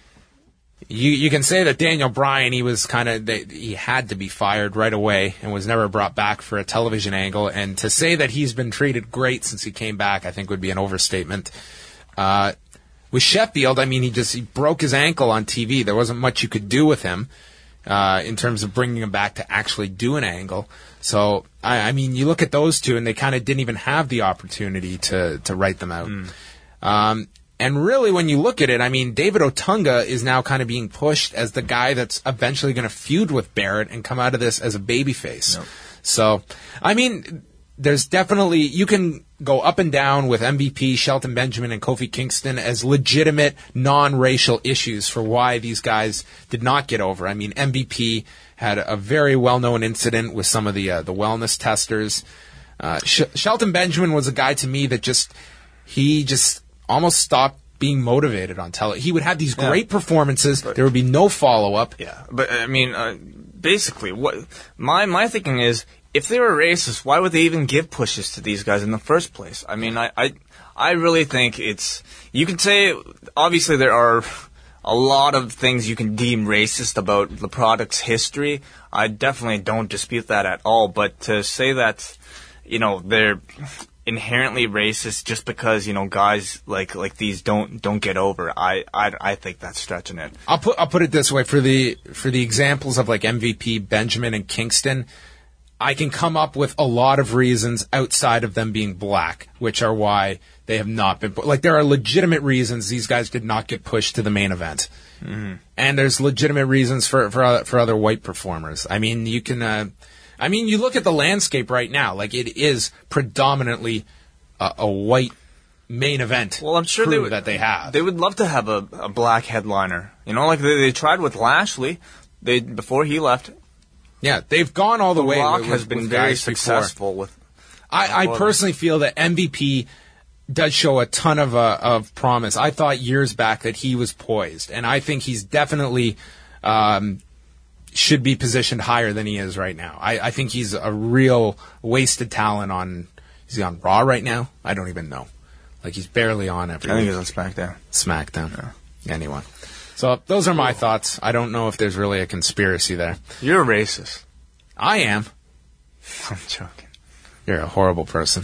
you you can say that Daniel Bryan, he was kind of he had to be fired right away and was never brought back for a television angle. And to say that he's been treated great since he came back, I think would be an overstatement. Uh, with Sheffield, I mean, he just he broke his ankle on T V. There wasn't much you could do with him. Uh, in terms of bringing him back to actually do an angle. So, I, I mean, you look at those two, and they kind of didn't even have the opportunity to, to write them out. Mm. Um, and really, when you look at it, I mean, David Otunga is now kind of being pushed as the guy that's eventually going to feud with Barrett and come out of this as a babyface. Yep. So, I mean, there's definitely, you can go up and down with M V P, Shelton Benjamin, and Kofi Kingston as legitimate non-racial issues for why these guys did not get over. I mean, M V P had a very well-known incident with some of the uh, the wellness testers. Uh, Sh- Shelton Benjamin was a guy to me that just, he just almost stopped being motivated on television. He would have these great yeah. performances. But, there would be no follow-up. Yeah, but I mean, uh, basically, what my my thinking is, if they were racist, why would they even give pushes to these guys in the first place? I mean, I, I, I really think it's... You can say, obviously there are a lot of things you can deem racist about the product's history. I definitely don't dispute that at all. But to say that, you know, they're inherently racist just because, you know, guys like like these don't don't get over, I, I, I think that's stretching it. I'll put I'll put it this way. For the for the examples of like M V P, Benjamin, and Kingston, I can come up with a lot of reasons outside of them being black, which are why they have not been... Like, there are legitimate reasons these guys did not get pushed to the main event. Mm-hmm. And there's legitimate reasons for, for, other, for other white performers. I mean, you can... Uh, I mean, you look at the landscape right now. Like, it is predominantly a, a white main event well, I'm sure crew they would, that they have. They would love to have a, a black headliner. You know, like they, they tried with Lashley they before he left... Yeah, they've gone all the, the way. Rock with, has been very successful before. with. I, I personally feel that M V P does show a ton of uh, of promise. I thought years back that he was poised, and I think he's definitely um, should be positioned higher than he is right now. I, I think he's a real wasted talent on. Is he on Raw right now? I don't even know. Like, he's barely on every. I think week. he's on SmackDown. SmackDown. Yeah. Anyway. So those are my thoughts. I don't know if there's really a conspiracy there. You're a racist. I am. I'm joking. You're a horrible person.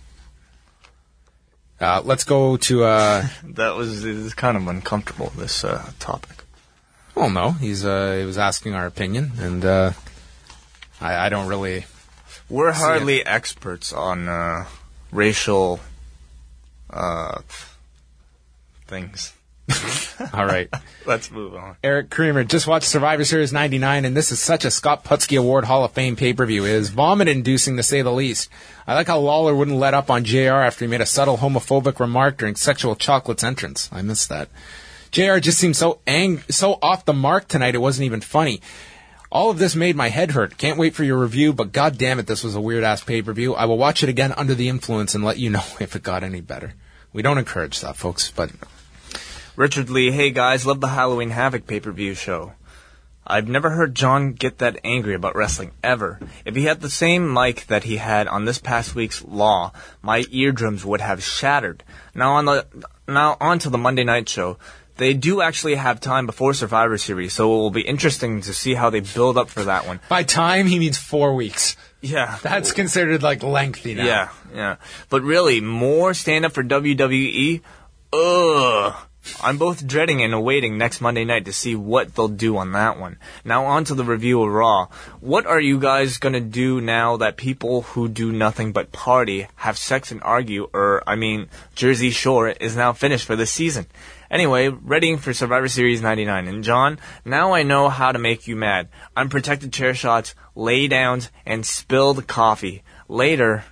Uh, let's go to... Uh, that was, it was kind of uncomfortable, this uh, topic. Well, no. He's uh, he was asking our opinion, and uh, I, I don't really... We're hardly it. experts on uh, racial uh, things. All right. Let's move on. Eric Creamer just watched Survivor Series ninety-nine, and this is such a Scott Putski Award Hall of Fame pay-per-view. It is vomit-inducing, to say the least. I like how Lawler wouldn't let up on J R after he made a subtle homophobic remark during Sexual Chocolate's entrance. I missed that. J R just seemed so ang- so off the mark tonight, it wasn't even funny. All of this made my head hurt. Can't wait for your review, but god damn it, this was a weird-ass pay-per-view. I will watch it again under the influence and let you know if it got any better. We don't encourage that, folks, but... Richard Lee, hey guys, love the Halloween Havoc pay-per-view show. I've never heard John get that angry about wrestling, ever. If he had the same mic that he had on this past week's Law, my eardrums would have shattered. Now on the now on to the Monday night show. They do actually have time before Survivor Series, so it will be interesting to see how they build up for that one. By time, he means four weeks. Yeah. That's considered, like, lengthy now. Yeah, yeah. But really, more stand-up for W W E? Ugh. I'm both dreading and awaiting next Monday night to see what they'll do on that one. Now on to the review of Raw. What are you guys going to do now that people who do nothing but party, have sex and argue, or, I mean, Jersey Shore is now finished for this season? Anyway, readying for Survivor Series ninety-nine. And John, now I know how to make you mad. Unprotected chair shots, lay downs, and spilled coffee. Later.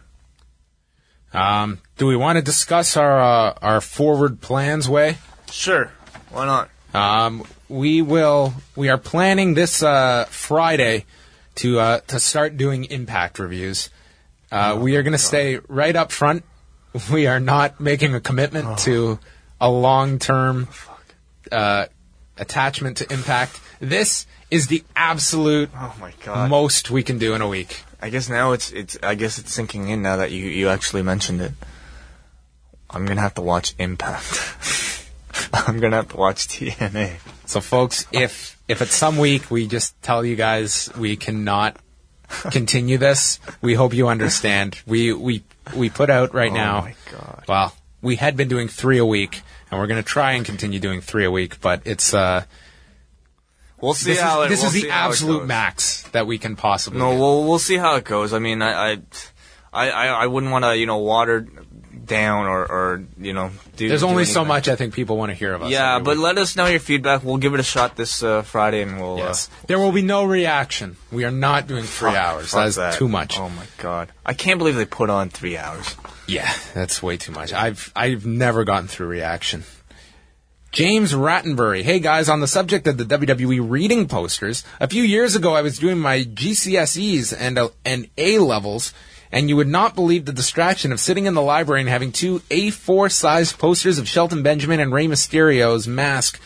Um, do we want to discuss our uh, our forward plans, Way? Sure. Why not? Um, we will. We are planning this uh, Friday to uh, to start doing Impact reviews. Uh, oh, we are going to stay right up front. We are not making a commitment oh. to a long-term uh, attachment to Impact. This is the absolute oh my God. most we can do in a week. I guess now it's it's. I guess it's sinking in now that you, you actually mentioned it. I'm gonna have to watch Impact. I'm gonna have to watch T N A. So, folks, if if at some week we just tell you guys we cannot continue this, we hope you understand. We we we put out right oh now. Oh my God! Well, we had been doing three a week, and we're gonna try and continue doing three a week, but it's uh. We'll see this how is, it, this we'll is the absolute max that we can possibly. No, get. we'll we'll see how it goes. I mean, I I I, I wouldn't want to you know water down or, or you know do. There's do only anything. so much I think people want to hear of us. Yeah, but let us know your feedback. We'll give it a shot this uh, Friday, and we'll. Yes. Uh, there will be no reaction. We are not doing three fuck, hours. Fuck that is that. too much. Oh my God! I can't believe they put on three hours. Yeah, that's way too much. I've I've never gotten through reaction. James Rattenbury. Hey guys, on the subject of the W W E reading posters, a few years ago I was doing my G C S Es and uh, and A levels, and you would not believe the distraction of sitting in the library and having two A four sized posters of Shelton Benjamin and Rey Mysterio's mask,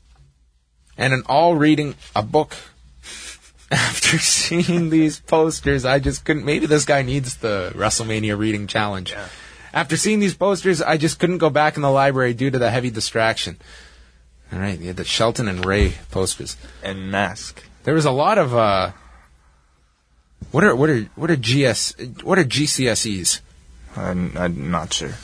and an all reading a book. After seeing these posters, I just couldn't. Maybe this guy needs the WrestleMania reading challenge. Yeah. After seeing these posters, I just couldn't go back in the library due to the heavy distraction. All right, you had the Shelton and Rey posters and mask. There was a lot of uh, what are what are what are G S what are G C S Es? I'm, I'm not sure.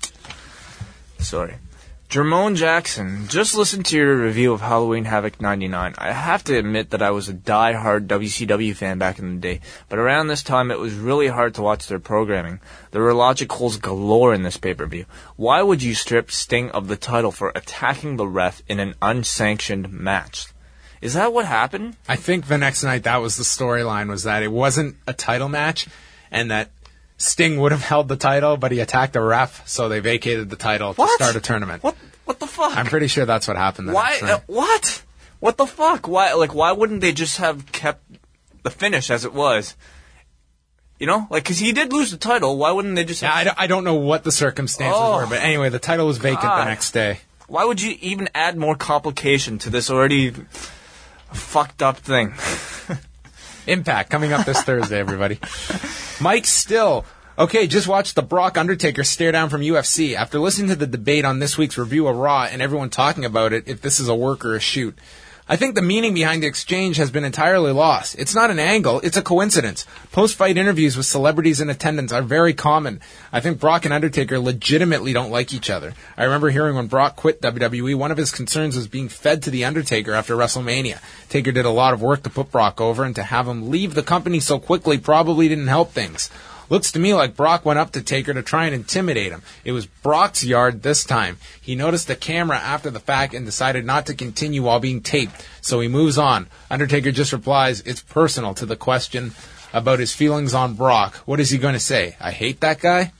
Sorry. Jermone Jackson, just listened to your review of Halloween Havoc ninety-nine. I have to admit that I was a die-hard W C W fan back in the day, but around this time it was really hard to watch their programming. There were logic holes galore in this pay-per-view. Why would you strip Sting of the title for attacking the ref in an unsanctioned match? Is that what happened? I think the next night that was the storyline, was that it wasn't a title match, and that Sting would have held the title, but he attacked a ref, so they vacated the title what? to start a tournament. What? What the fuck? I'm pretty sure that's what happened. The why? next night. Uh, what? What the fuck? Why? Like, why wouldn't they just have kept the finish as it was? You know, like, because he did lose the title. Why wouldn't they just? Yeah, have... I, don't, I don't know what the circumstances oh, were, but anyway, the title was vacant God. the next day. Why would you even add more complication to this already fucked up thing? Impact coming up this Thursday, everybody. Mike Still. Okay, just watched the Brock Undertaker stare down from U F C. After listening to the debate on this week's review of Raw and everyone talking about it, if this is a work or a shoot, I think the meaning behind the exchange has been entirely lost. It's not an angle, it's a coincidence. Post-fight interviews with celebrities in attendance are very common. I think Brock and Undertaker legitimately don't like each other. I remember hearing when Brock quit W W E, one of his concerns was being fed to The Undertaker after WrestleMania. Taker did a lot of work to put Brock over, and to have him leave the company so quickly probably didn't help things. Looks to me like Brock went up to Taker to try and intimidate him. It was Brock's yard this time. He noticed the camera after the fact and decided not to continue while being taped, so he moves on. Undertaker just replies, it's personal, to the question about his feelings on Brock. What is he going to say? I hate that guy?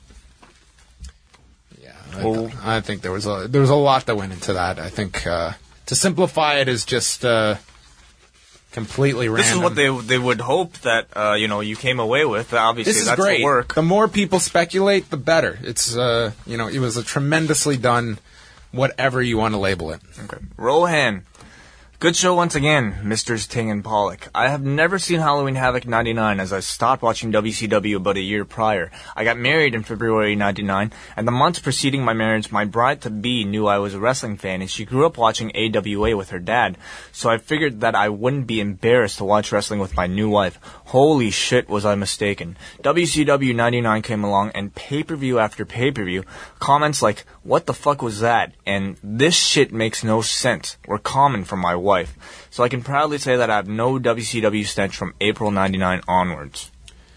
Yeah, I, well, th- I think there was a there was a lot that went into that. I think uh, to simplify it is just uh, completely random. This is what they they would hope that uh, you know you came away with. Obviously, this is that's great. the work. The more people speculate, the better. It's uh, you know, it was a tremendously done, whatever you want to label it. Okay. Rohan, Good show once again, Misters Ting and Pollock. I have never seen Halloween Havoc ninety-nine as I stopped watching W C W about a year prior. I got married in February ninety-nine, and the months preceding my marriage, my bride-to-be knew I was a wrestling fan, and she grew up watching A W A with her dad. So I figured that I wouldn't be embarrassed to watch wrestling with my new wife. Holy shit, was I mistaken. W C W ninety-nine came along, and pay-per-view after pay-per-view, comments like, what the fuck was that? And this shit makes no sense were common from my wife. So I can proudly say that I have no W C W stench from April ninety-nine onwards.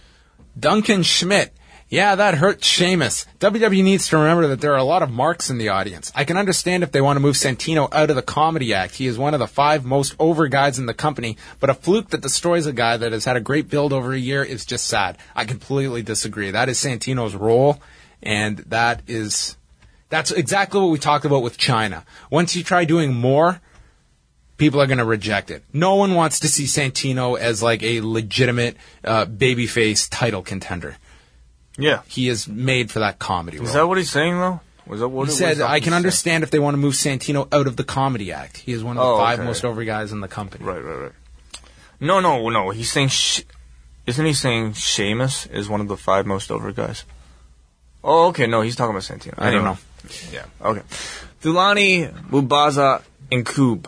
Duncan Schmidt. Yeah, that hurt Sheamus. W W E needs to remember that there are a lot of marks in the audience. I can understand if they want to move Santino out of the comedy act. He is one of the five most over guys in the company, but a fluke that destroys a guy that has had a great build over a year is just sad. I completely disagree. That is Santino's role, and that is... That's exactly what we talked about with China. Once you try doing more, people are going to reject it. No one wants to see Santino as like a legitimate uh, babyface title contender. Yeah. He is made for that comedy role. Is that what he's saying, though? Was that what he it said, was I can saying? understand if they want to move Santino out of the comedy act. He is one of the Oh, five okay. most over guys in the company. Right, right, right. No, no, no. He's saying... Sh- isn't he saying Sheamus is one of the five most over guys? Oh, okay. No, he's talking about Santino. I don't know. Yeah, okay. Thulani Mubaza Nkub.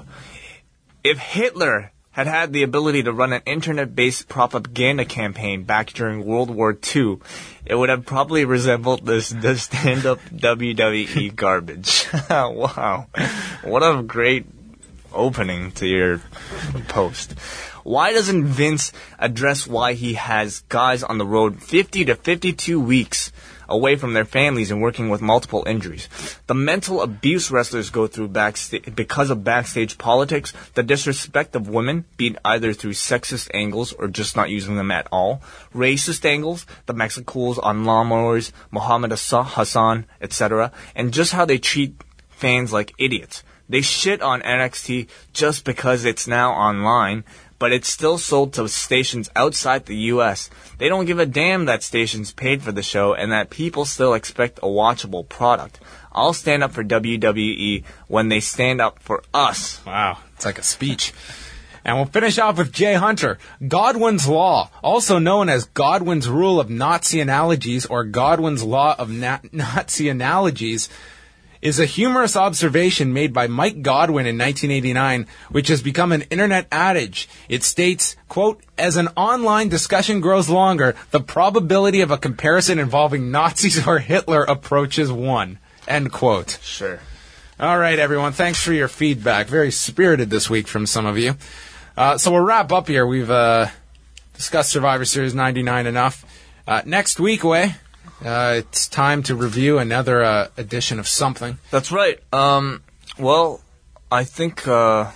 If Hitler had had the ability to run an internet-based propaganda campaign back during World War Two, it would have probably resembled this, this stand-up W W E garbage. Wow. What a great opening to your post. Why doesn't Vince address why he has guys on the road fifty to fifty-two weeks away from their families and working with multiple injuries? The mental abuse wrestlers go through backsta- because of backstage politics, the disrespect of women, be it either through sexist angles or just not using them at all, racist angles, the Mexicools on lawnmowers, Muhammad Hassan, et cetera, and just how they treat fans like idiots. They shit on N X T just because it's now online, but it's still sold to stations outside the U S. They don't give a damn that stations paid for the show and that people still expect a watchable product. I'll stand up for W W E when they stand up for us. Wow, it's like a speech. And we'll finish off with Jay Hunter. Godwin's Law, also known as Godwin's Rule of Nazi Analogies or Godwin's Law of Na- Nazi Analogies, is a humorous observation made by Mike Godwin in nineteen eighty-nine, which has become an internet adage. It states, quote, as an online discussion grows longer, the probability of a comparison involving Nazis or Hitler approaches one, end quote. Sure. All right, everyone. Thanks for your feedback. Very spirited this week from some of you. Uh, so we'll wrap up here. We've uh, discussed Survivor Series ninety-nine enough. Uh, next week, Way, uh, it's time to review another uh, edition of something. That's right. Um, well, I think uh,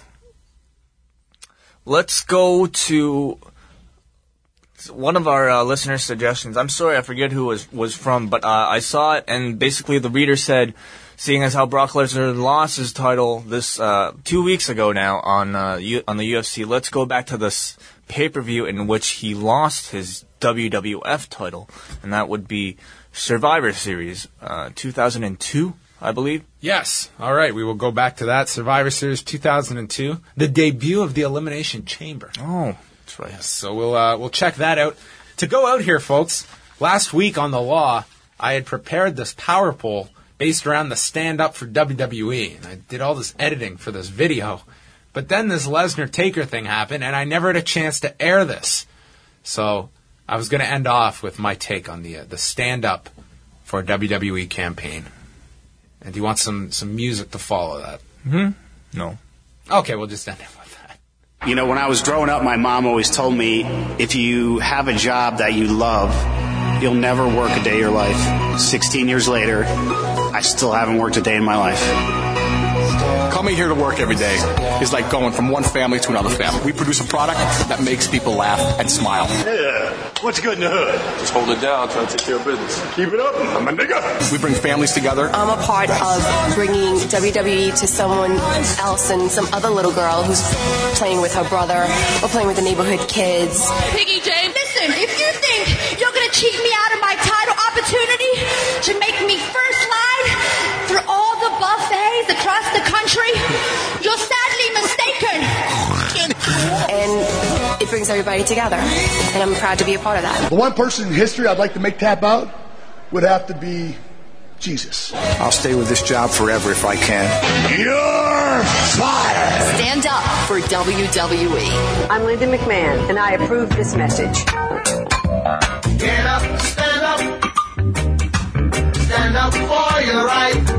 let's go to one of our uh, listeners' suggestions. I'm sorry, I forget who it was, was from, but uh, I saw it, and basically the reader said, seeing as how Brock Lesnar lost his title this uh, two weeks ago now on uh, U- on the U F C, let's go back to this pay-per-view in which he lost his W W F title, and that would be Survivor Series uh, two thousand two, I believe. Yes. All right. We will go back to that. Survivor Series two thousand two, the debut of the Elimination Chamber. Oh, that's right. Yes, so we'll uh, we'll check that out. To go out here, folks, last week on the Law, I had prepared this power poll based around the stand-up for W W E, and I did all this editing for this video. But then this Lesnar-Taker thing happened, and I never had a chance to air this. So I was going to end off with my take on the uh, the stand-up for a W W E campaign. And do you want some, some music to follow that? Hmm? No. Okay, we'll just end it with that. You know, when I was growing up, my mom always told me, if you have a job that you love, you'll never work a day of your life. sixteen years later, I still haven't worked a day in my life. Coming here to work every day is like going from one family to another family. We produce a product that makes people laugh and smile. Yeah, what's good in the hood? Just hold it down, try to take care of business. Keep it up, I'm a nigga. We bring families together. I'm a part of bringing W W E to someone else and some other little girl who's playing with her brother or playing with the neighborhood kids. Piggy Jane, listen, if you think you're going to cheat me out of my title opportunity to make me first line through all the buffets across the country, you're sadly mistaken. brings everybody together. And I'm proud to be a part of that. The one person in history I'd like to make tap out would have to be Jesus. I'll stay with this job forever if I can. You're fired! Stand up for W W E. I'm Linda McMahon, and I approve this message. Get up, stand up. Stand up for your right.